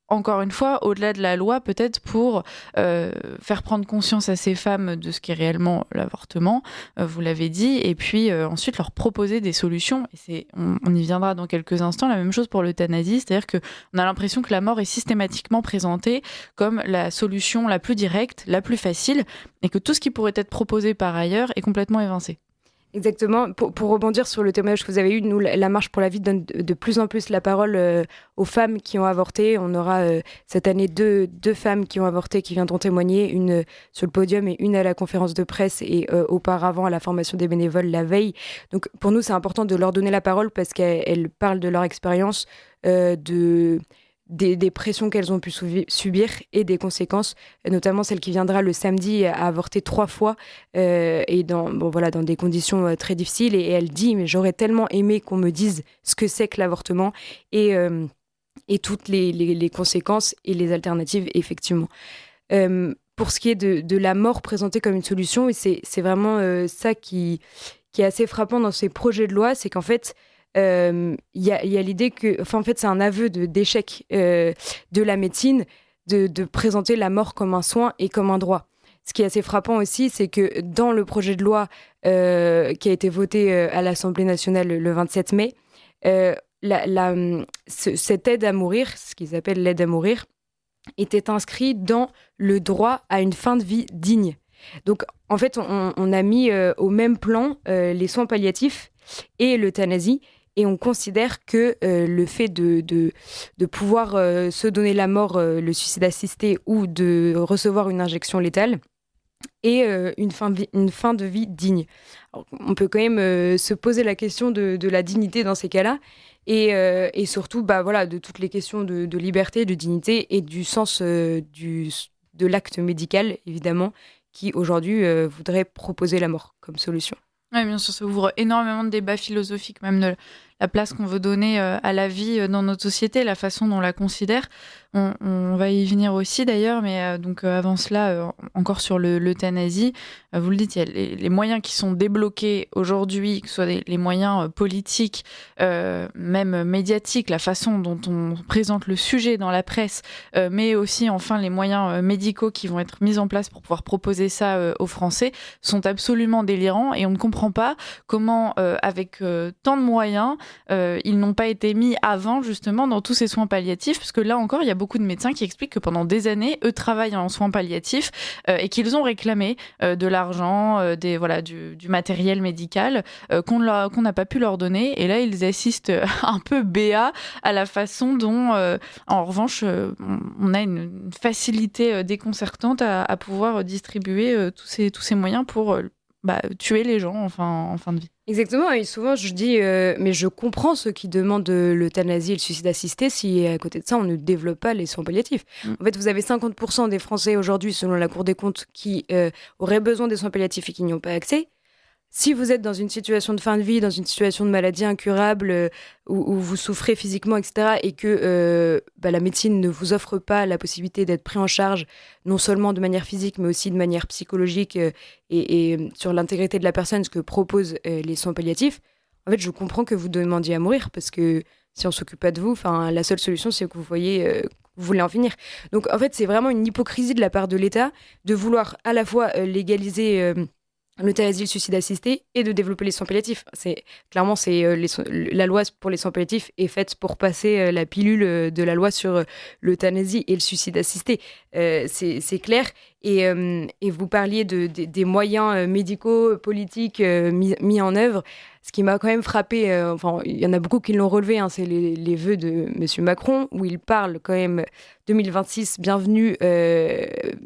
encore une fois, au-delà de la loi, peut-être pour euh, faire prendre conscience à ces femmes de ce qu'est réellement l'avortement, euh, vous l'avez dit, et puis euh, ensuite leur proposer des solutions. Et c'est, on, on y viendra dans quelques instants. La même chose pour l'euthanasie, c'est-à-dire qu'on a l'impression que la mort est systématiquement présentée comme la solution la plus directe, la plus facile, et que tout ce qui pourrait être proposé par ailleurs est complètement évincé. Exactement. Pour, pour rebondir sur le témoignage que vous avez eu, nous, la, la Marche pour la vie donne de, de plus en plus la parole euh, aux femmes qui ont avorté. On aura euh, cette année deux, deux femmes qui ont avorté qui viendront témoigner, une euh, sur le podium et une à la conférence de presse et euh, auparavant à la formation des bénévoles la veille. Donc pour nous, c'est important de leur donner la parole parce qu'elles parlent de leur expérience, euh, de... Des, des pressions qu'elles ont pu subir et des conséquences, notamment celle qui viendra le samedi à avorter trois fois euh, et dans, bon, voilà, dans des conditions euh, très difficiles. Et, et elle dit, mais j'aurais tellement aimé qu'on me dise ce que c'est que l'avortement et, euh, et toutes les, les, les conséquences et les alternatives, effectivement. Euh, pour ce qui est de, de la mort présentée comme une solution, et c'est, c'est vraiment euh, ça qui, qui est assez frappant dans ces projets de loi, c'est qu'en fait, il euh, y, y a l'idée que, enfin en fait c'est un aveu de, d'échec euh, de la médecine de, de présenter la mort comme un soin et comme un droit. Ce qui est assez frappant aussi, c'est que dans le projet de loi euh, qui a été voté euh, à l'Assemblée nationale le vingt-sept mai, euh, la, la, ce, cette aide à mourir, ce qu'ils appellent l'aide à mourir, était inscrit dans le droit à une fin de vie digne. Donc en fait on, on a mis euh, au même plan euh, les soins palliatifs et l'euthanasie. Et on considère que euh, le fait de, de, de pouvoir euh, se donner la mort, euh, le suicide assisté, ou de recevoir une injection létale, est euh, une, fin de vie, une fin de vie digne. Alors, on peut quand même euh, se poser la question de, de la dignité dans ces cas-là, et, euh, et surtout bah, voilà, de toutes les questions de, de liberté, de dignité, et du sens euh, du, de l'acte médical, évidemment, qui aujourd'hui euh, voudrait proposer la mort comme solution. Oui, bien sûr, ça ouvre énormément de débats philosophiques, même de la place qu'on veut donner à la vie dans notre société, la façon dont on la considère. On, on va y venir aussi d'ailleurs, mais euh, donc euh, avant cela, euh, encore sur le, l'euthanasie, euh, vous le dites, il y a les, les moyens qui sont débloqués aujourd'hui, que ce soit des, les moyens euh, politiques, euh, même médiatiques, la façon dont on présente le sujet dans la presse, euh, mais aussi enfin les moyens euh, médicaux qui vont être mis en place pour pouvoir proposer ça euh, aux Français, sont absolument délirants et on ne comprend pas comment, euh, avec euh, tant de moyens, euh, ils n'ont pas été mis avant justement dans tous ces soins palliatifs, parce que là encore, il y a beaucoup de médecins qui expliquent que pendant des années, eux travaillent en soins palliatifs euh, et qu'ils ont réclamé euh, de l'argent, euh, des, voilà, du, du matériel médical euh, qu'on leur, qu'on n'a pas pu leur donner. Et là, ils assistent un peu béats à la façon dont, euh, en revanche, euh, on a une, une facilité euh, déconcertante à, à pouvoir distribuer euh, tous, ces, tous ces moyens pour euh, bah, tuer les gens en fin, en fin de vie. Exactement, et souvent je dis, euh, mais je comprends ceux qui demandent l'euthanasie et le suicide assisté si à côté de ça on ne développe pas les soins palliatifs. Mmh. En fait, vous avez cinquante pour cent des Français aujourd'hui, selon la Cour des comptes, qui euh, auraient besoin des soins palliatifs et qui n'y ont pas accès. Si vous êtes dans une situation de fin de vie, dans une situation de maladie incurable, euh, où, où vous souffrez physiquement, et cetera, et que euh, bah, la médecine ne vous offre pas la possibilité d'être pris en charge, non seulement de manière physique, mais aussi de manière psychologique euh, et, et sur l'intégrité de la personne, ce que proposent euh, les soins palliatifs, en fait, je comprends que vous demandiez à mourir, parce que si on ne s'occupe pas de vous, la seule solution, c'est que vous voyez... Euh, vous voulez en finir. Donc, en fait, c'est vraiment une hypocrisie de la part de l'État de vouloir à la fois euh, légaliser... Euh, l'euthanasie, le suicide assisté, et de développer les soins palliatifs. C'est, clairement, c'est, euh, les so- la loi pour les soins palliatifs est faite pour passer euh, la pilule euh, de la loi sur euh, l'euthanasie et le suicide assisté. Euh, c'est, c'est clair. Et, euh, et vous parliez de, de, des moyens euh, médicaux, politiques euh, mis, mis en œuvre. Ce qui m'a quand même frappé, euh, enfin, il y en a beaucoup qui l'ont relevé, hein, c'est les, les vœux de M. Macron, où il parle quand même deux mille vingt-six, bienvenue... Euh,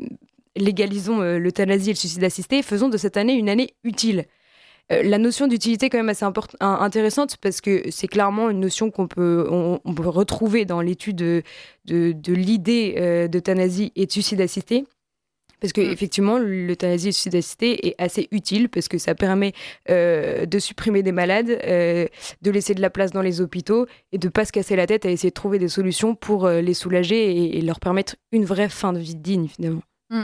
légalisons euh, l'euthanasie et le suicide assisté, faisons de cette année une année utile. Euh, la notion d'utilité est quand même assez import- intéressante parce que c'est clairement une notion qu'on peut, on, on peut retrouver dans l'étude de, de, de l'idée euh, d'euthanasie et de suicide assisté. Parce qu'effectivement, l'euthanasie et le suicide assisté est assez utile parce que ça permet euh, de supprimer des malades, euh, de laisser de la place dans les hôpitaux et de ne pas se casser la tête à essayer de trouver des solutions pour euh, les soulager et, et leur permettre une vraie fin de vie digne finalement. Mmh.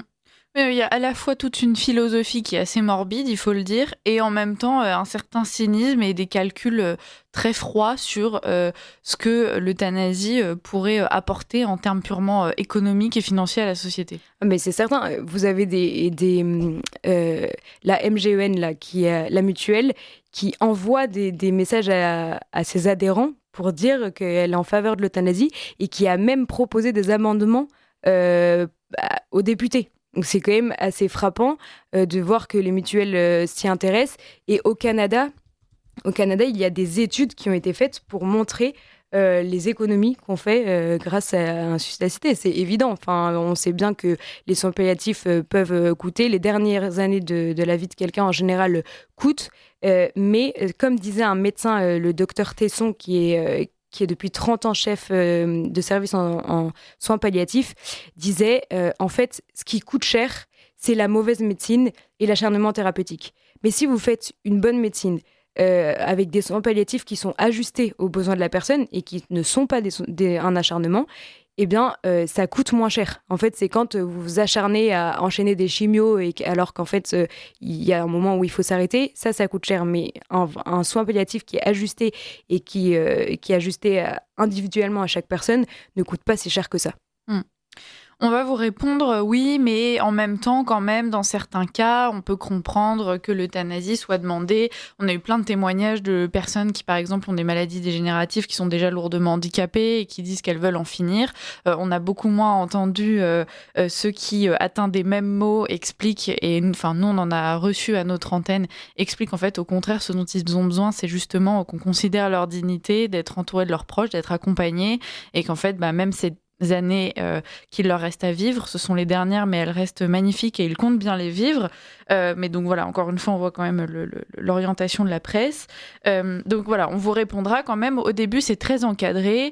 Il y a à la fois toute une philosophie qui est assez morbide, il faut le dire, et en même temps un certain cynisme et des calculs très froids sur euh, ce que l'euthanasie pourrait apporter en termes purement économiques et financiers à la société. Mais c'est certain, vous avez des, des euh, la M G E N, là, qui est la mutuelle, qui envoie des, des messages à, à ses adhérents pour dire qu'elle est en faveur de l'euthanasie et qui a même proposé des amendements euh, aux députés. Donc c'est quand même assez frappant euh, de voir que les mutuelles euh, s'y intéressent. Et au Canada, au Canada, il y a des études qui ont été faites pour montrer euh, les économies qu'on fait euh, grâce à un suicide assisté. C'est évident. Enfin, on sait bien que les soins palliatifs euh, peuvent euh, coûter. Les dernières années de, de la vie de quelqu'un, en général, euh, coûtent. Euh, mais euh, comme disait un médecin, euh, le docteur Tesson, qui est... Euh, qui est depuis trente ans chef euh, de service en, en soins palliatifs, disait euh, en fait, ce qui coûte cher, c'est la mauvaise médecine et l'acharnement thérapeutique. Mais si vous faites une bonne médecine euh, avec des soins palliatifs qui sont ajustés aux besoins de la personne et qui ne sont pas des, des, un acharnement, eh bien, euh, ça coûte moins cher. En fait, c'est quand vous vous acharnez à enchaîner des chimios et alors qu'en fait, euh, il y a un moment où il faut s'arrêter, ça, ça coûte cher. Mais un, un soin palliatif qui est ajusté et qui, euh, qui est ajusté individuellement à chaque personne ne coûte pas si cher que ça. Mmh. On va vous répondre oui, mais en même temps, quand même, dans certains cas, on peut comprendre que l'euthanasie soit demandée. On a eu plein de témoignages de personnes qui, par exemple, ont des maladies dégénératives, qui sont déjà lourdement handicapées et qui disent qu'elles veulent en finir. Euh, on a beaucoup moins entendu euh, euh, ceux qui, euh, atteints des mêmes maux, expliquent, et enfin, nous, on en a reçu à notre antenne, expliquent en fait, au contraire, ce dont ils ont besoin, c'est justement qu'on considère leur dignité, d'être entouré de leurs proches, d'être accompagnés, et qu'en fait, bah, même ces années euh, qu'il leur reste à vivre, ce sont les dernières, mais elles restent magnifiques et ils comptent bien les vivre. Euh, mais donc voilà, encore une fois, on voit quand même le, le, l'orientation de la presse. Euh, donc voilà, on vous répondra quand même. Au début, c'est très encadré.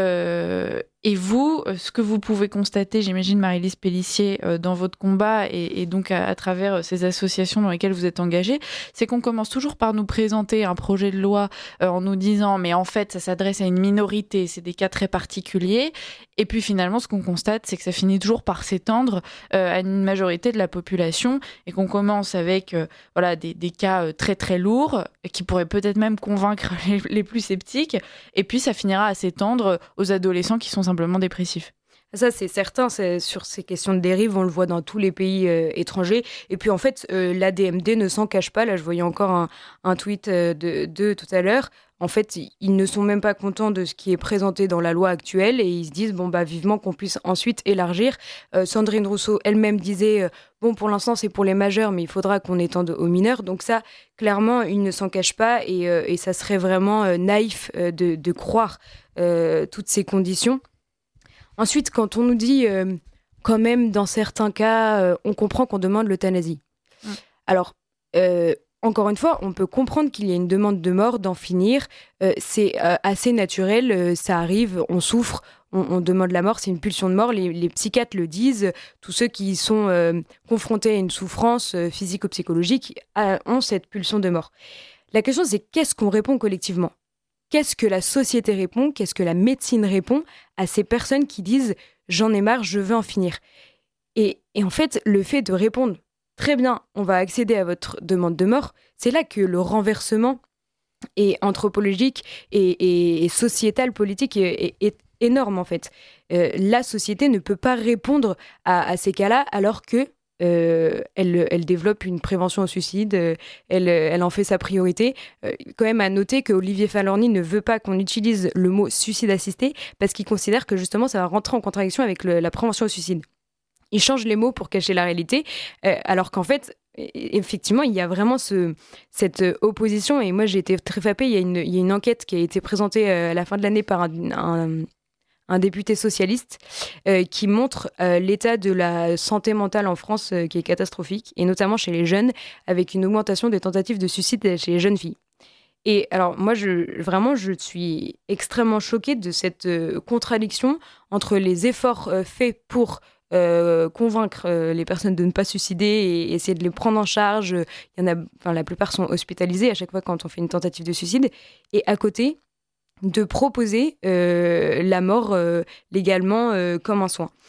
Euh, et vous, ce que vous pouvez constater, j'imagine, Marie-Lise Pellissier, euh, dans votre combat et, et donc à, à travers ces associations dans lesquelles vous êtes engagée, c'est qu'on commence toujours par nous présenter un projet de loi euh, en nous disant, mais en fait, ça s'adresse à une minorité, c'est des cas très particuliers. Et puis finalement, ce qu'on constate, c'est que ça finit toujours par s'étendre euh, à une majorité de la population et qu'on commence avec euh, voilà, des, des cas euh, très très lourds qui pourraient peut-être même convaincre les, les plus sceptiques. Et puis ça finira à s'étendre aux adolescents qui sont simplement dépressifs. Ça, c'est certain, c'est, sur ces questions de dérive, on le voit dans tous les pays euh, étrangers. Et puis, en fait, euh, l'A D M D ne s'en cache pas. Là, je voyais encore un, un tweet euh, de, de tout à l'heure. En fait, ils ne sont même pas contents de ce qui est présenté dans la loi actuelle et ils se disent, bon, bah, vivement qu'on puisse ensuite élargir. Euh, Sandrine Rousseau elle-même disait, euh, bon, pour l'instant, c'est pour les majeurs, mais il faudra qu'on étende aux mineurs. Donc ça, clairement, ils ne s'en cachent pas et, euh, et ça serait vraiment euh, naïf euh, de, de croire euh, toutes ces conditions. Ensuite, quand on nous dit, euh, quand même, dans certains cas, euh, on comprend qu'on demande l'euthanasie. Mmh. Alors, euh, encore une fois, on peut comprendre qu'il y a une demande de mort, d'en finir. Euh, c'est euh, assez naturel, euh, ça arrive, on souffre, on, on demande la mort, c'est une pulsion de mort. Les, les psychiatres le disent, tous ceux qui sont euh, confrontés à une souffrance euh, physique ou psychologique euh, ont cette pulsion de mort. La question, c'est qu'est-ce qu'on répond collectivement ? Qu'est-ce que la société répond ? Qu'est-ce que la médecine répond à ces personnes qui disent « j'en ai marre, je veux en finir ». Et, et en fait, le fait de répondre « très bien, on va accéder à votre demande de mort », c'est là que le renversement est anthropologique et, et, et sociétal, politique est, est, est énorme en fait. Euh, la société ne peut pas répondre à, à ces cas-là alors que Euh, elle, elle développe une prévention au suicide, euh, elle, elle en fait sa priorité. Euh, quand même à noter que Olivier Falorni ne veut pas qu'on utilise le mot suicide assisté parce qu'il considère que justement ça va rentrer en contradiction avec le, la prévention au suicide. Il change les mots pour cacher la réalité, euh, alors qu'en fait, effectivement, il y a vraiment ce, cette opposition. Et moi, j'ai été très frappée. Il y a une, il y a une enquête qui a été présentée à la fin de l'année par un, un un député socialiste euh, qui montre euh, l'état de la santé mentale en France euh, qui est catastrophique, et notamment chez les jeunes, avec une augmentation des tentatives de suicide chez les jeunes filles. Et alors moi, je, vraiment, je suis extrêmement choquée de cette euh, contradiction entre les efforts euh, faits pour euh, convaincre euh, les personnes de ne pas suicider et essayer de les prendre en charge. Il y en a, enfin, la plupart sont hospitalisés à chaque fois quand on fait une tentative de suicide. Et à côté, de proposer euh, la mort euh, légalement euh, comme un soin.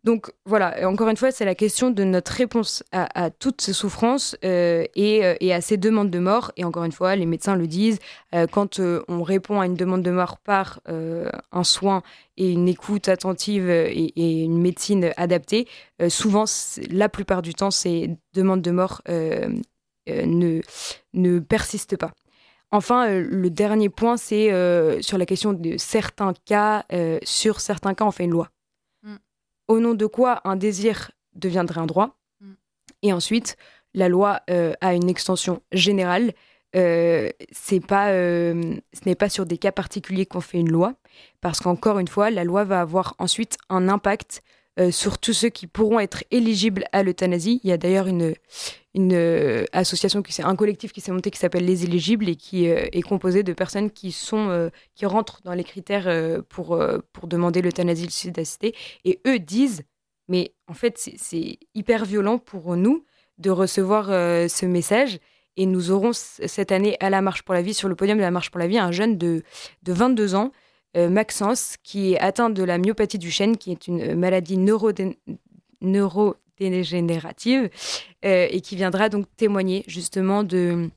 Donc voilà, et encore une fois, c'est la question de notre réponse à, à toutes ces souffrances euh, et, et à ces demandes de mort. Et encore une fois, les médecins le disent, euh, quand euh, on répond à une demande de mort par euh, un soin et une écoute attentive et, et une médecine adaptée, euh, souvent, la plupart du temps, ces demandes de mort euh, euh, ne, ne persistent pas. Enfin, euh, le dernier point, c'est euh, sur la question de certains cas. Euh, sur certains cas, on fait une loi. Mm. Au nom de quoi un désir deviendrait un droit. Mm. Et ensuite, la loi euh, a une extension générale. Euh, c'est pas, euh, ce n'est pas sur des cas particuliers qu'on fait une loi, parce qu'encore une fois, la loi va avoir ensuite un impact euh, sur tous ceux qui pourront être éligibles à l'euthanasie. Il y a d'ailleurs une, une euh, association, qui, c'est un collectif qui s'est monté qui s'appelle Les Éligibles et qui euh, est composé de personnes qui, sont, euh, qui rentrent dans les critères euh, pour, euh, pour demander l'euthanasie, le suicide assisté. Et eux disent, mais en fait, c'est, c'est hyper violent pour nous de recevoir euh, ce message. Et nous aurons cette année à la Marche pour la Vie, sur le podium de la Marche pour la Vie, un jeune de, de vingt-deux ans, euh, Maxence, qui est atteint de la myopathie du chêne, qui est une maladie neurodé- neurodégénérative, euh, et qui viendra donc témoigner justement de,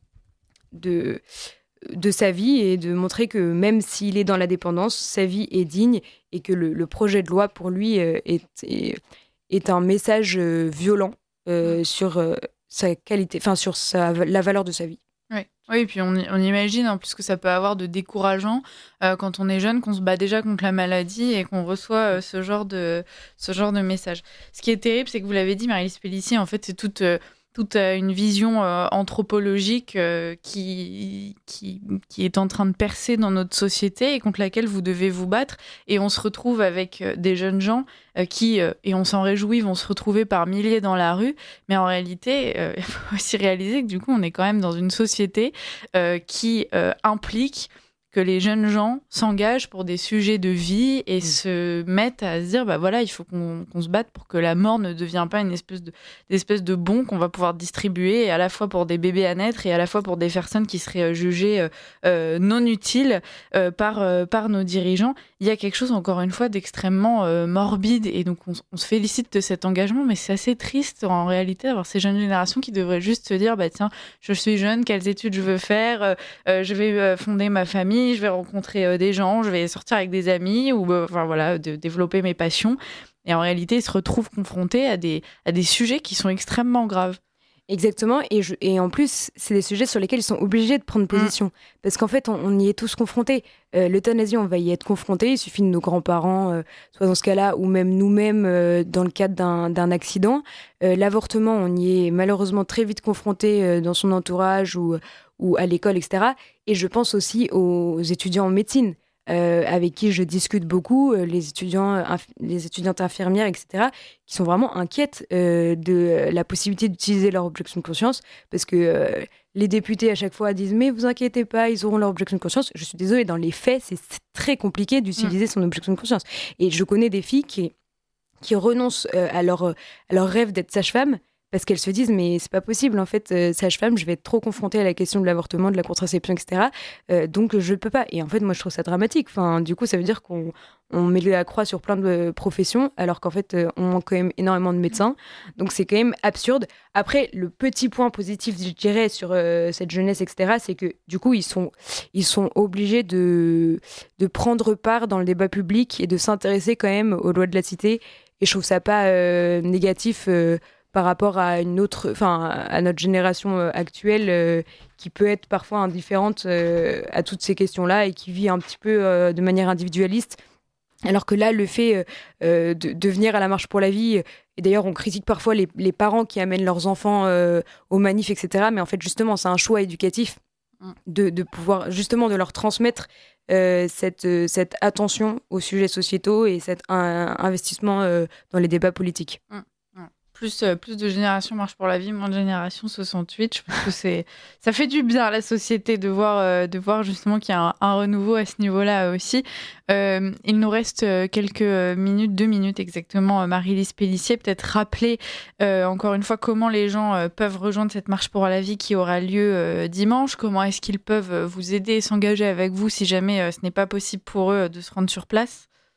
de, de sa vie et de montrer que même s'il est dans la dépendance, sa vie est digne et que le, le projet de loi pour lui euh, est, est, est un message euh, violent euh, sur... Euh, sa qualité, enfin sur sa, la valeur de sa vie. Oui, oui, puis on, on imagine en plus que ça peut avoir de décourageant euh, quand on est jeune, qu'on se bat déjà contre la maladie et qu'on reçoit euh, ce genre de ce genre de message. Ce qui est terrible, c'est que vous l'avez dit, Marylis Pélissier, en fait, c'est toute euh, toute euh, une vision euh, anthropologique euh, qui qui qui est en train de percer dans notre société et contre laquelle vous devez vous battre. Et on se retrouve avec euh, des jeunes gens euh, qui, euh, et on s'en réjouit, vont se retrouver par milliers dans la rue. Mais en réalité, euh, il faut aussi réaliser que du coup, on est quand même dans une société euh, qui euh, implique que les jeunes gens s'engagent pour des sujets de vie et mmh. se mettent à se dire, bah voilà, il faut qu'on, qu'on se batte pour que la mort ne devienne pas une espèce de, d'espèce de bon qu'on va pouvoir distribuer, à la fois pour des bébés à naître et à la fois pour des personnes qui seraient jugées euh, non utiles euh, par, euh, par nos dirigeants. Il y a quelque chose, encore une fois, d'extrêmement euh, morbide et donc on, on se félicite de cet engagement, mais c'est assez triste en réalité d'avoir ces jeunes générations qui devraient juste se dire, bah tiens, je suis jeune, quelles études je veux faire, euh, je vais euh, fonder ma famille, je vais rencontrer euh, des gens, je vais sortir avec des amis ou euh, enfin voilà, de développer mes passions. Et en réalité, ils se retrouvent confrontés à des à des sujets qui sont extrêmement graves. Exactement, et, je, et en plus, c'est des sujets sur lesquels ils sont obligés de prendre position. Mmh. Parce qu'en fait, on, on y est tous confrontés. Euh, l'euthanasie, on va y être confrontés. Il suffit de nos grands-parents, euh, soit dans ce cas-là, ou même nous-mêmes euh, dans le cadre d'un, d'un accident. Euh, l'avortement, on y est malheureusement très vite confronté euh, dans son entourage ou, ou à l'école, et cetera. Et je pense aussi aux étudiants en médecine. Euh, avec qui je discute beaucoup, euh, les, étudiants, inf- les étudiantes infirmières, et cetera, qui sont vraiment inquiètes euh, de la possibilité d'utiliser leur objection de conscience, parce que euh, les députés à chaque fois disent « mais vous inquiétez pas, ils auront leur objection de conscience ». Je suis désolée, dans les faits, c'est, c'est très compliqué d'utiliser mmh. son objection de conscience. Et je connais des filles qui, qui renoncent euh, à, leur, à leur rêve d'être sage-femme, parce qu'elles se disent, mais c'est pas possible, en fait, euh, sage-femme, je vais être trop confrontée à la question de l'avortement, de la contraception, et cetera. Euh, donc, je peux pas. Et en fait, moi, je trouve ça dramatique. Enfin, du coup, ça veut dire qu'on on met la croix sur plein de professions, alors qu'en fait, euh, on manque quand même énormément de médecins. Donc, c'est quand même absurde. Après, le petit point positif, je dirais, sur euh, cette jeunesse, et cetera, c'est que, du coup, ils sont, ils sont obligés de, de prendre part dans le débat public et de s'intéresser quand même aux lois de la cité. Et je trouve ça pas euh, négatif euh, par rapport à une autre, enfin à notre génération euh, actuelle euh, qui peut être parfois indifférente euh, à toutes ces questions-là et qui vit un petit peu euh, de manière individualiste. Alors que là, le fait euh, de, de venir à la Marche pour la Vie, et d'ailleurs on critique parfois les, les parents qui amènent leurs enfants euh, aux manifs, et cetera. Mais en fait, justement, c'est un choix éducatif de, de pouvoir justement de leur transmettre euh, cette, euh, cette attention aux sujets sociétaux et cet un, investissement euh, dans les débats politiques. Mmh. Plus, euh, plus de génération Marche pour la Vie, moins de génération soixante-huit. Je pense que c'est, ça fait du bien à la société de voir, euh, de voir justement qu'il y a un, un renouveau à ce niveau-là aussi. Euh, il nous reste quelques minutes, deux minutes exactement, Marylis Pélissier. Peut-être rappeler euh, encore une fois comment les gens euh, peuvent rejoindre cette Marche pour la Vie qui aura lieu euh, dimanche. Comment est-ce qu'ils peuvent vous aider et s'engager avec vous si jamais euh, ce n'est pas possible pour eux de se rendre sur place ?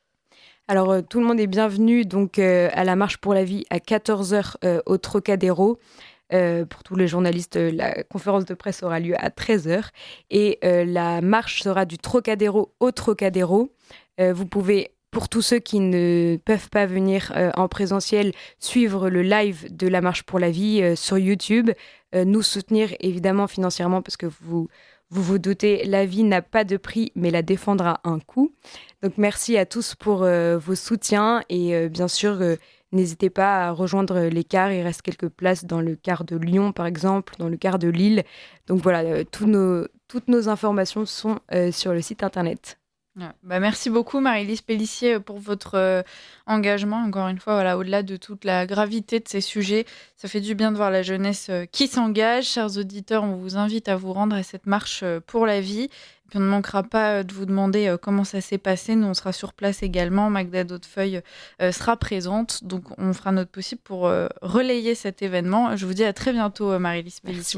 Alors, euh, tout le monde est bienvenu donc, euh, à la Marche pour la vie à quatorze heures euh, au Trocadéro. Euh, pour tous les journalistes, euh, la conférence de presse aura lieu à treize heures. Et euh, la marche sera du Trocadéro au Trocadéro. Euh, vous pouvez, pour tous ceux qui ne peuvent pas venir euh, en présentiel, suivre le live de la Marche pour la vie euh, sur YouTube. Euh, nous soutenir évidemment financièrement parce que vous vous, vous doutez, la vie n'a pas de prix, mais la défendre a un coût. Donc merci à tous pour euh, vos soutiens et euh, bien sûr... Euh, N'hésitez pas à rejoindre les cars. Il reste quelques places dans le car de Lyon, par exemple, dans le car de Lille. Donc voilà, euh, tous nos, toutes nos informations sont euh, sur le site internet. Ouais. Bah, merci beaucoup, Marie-Lise Pellissier, pour votre euh, engagement. Encore une fois, voilà, au-delà de toute la gravité de ces sujets, ça fait du bien de voir la jeunesse euh, qui s'engage. Chers auditeurs, on vous invite à vous rendre à cette marche euh, pour la vie. Puis on ne manquera pas de vous demander euh, comment ça s'est passé. Nous, on sera sur place également. Magda Daudefeuille euh, sera présente. Donc, on fera notre possible pour euh, relayer cet événement. Je vous dis à très bientôt, euh, Marie-Lise Pellissier.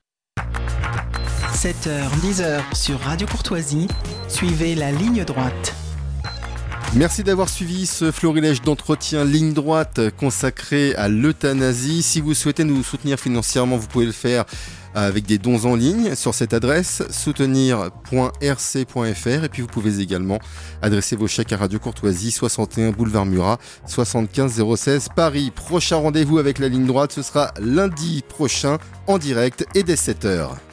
sept heures, dix heures sur Radio Courtoisie. Suivez la ligne droite. Merci d'avoir suivi ce florilège d'entretien ligne droite consacré à l'euthanasie. Si vous souhaitez nous soutenir financièrement, vous pouvez le faire avec des dons en ligne sur cette adresse soutenir point r c point f r et puis vous pouvez également adresser vos chèques à Radio Courtoisie, soixante et un boulevard Murat, soixante-quinze zéro seize Paris. Prochain rendez-vous avec la ligne droite, ce sera lundi prochain en direct et dès sept heures.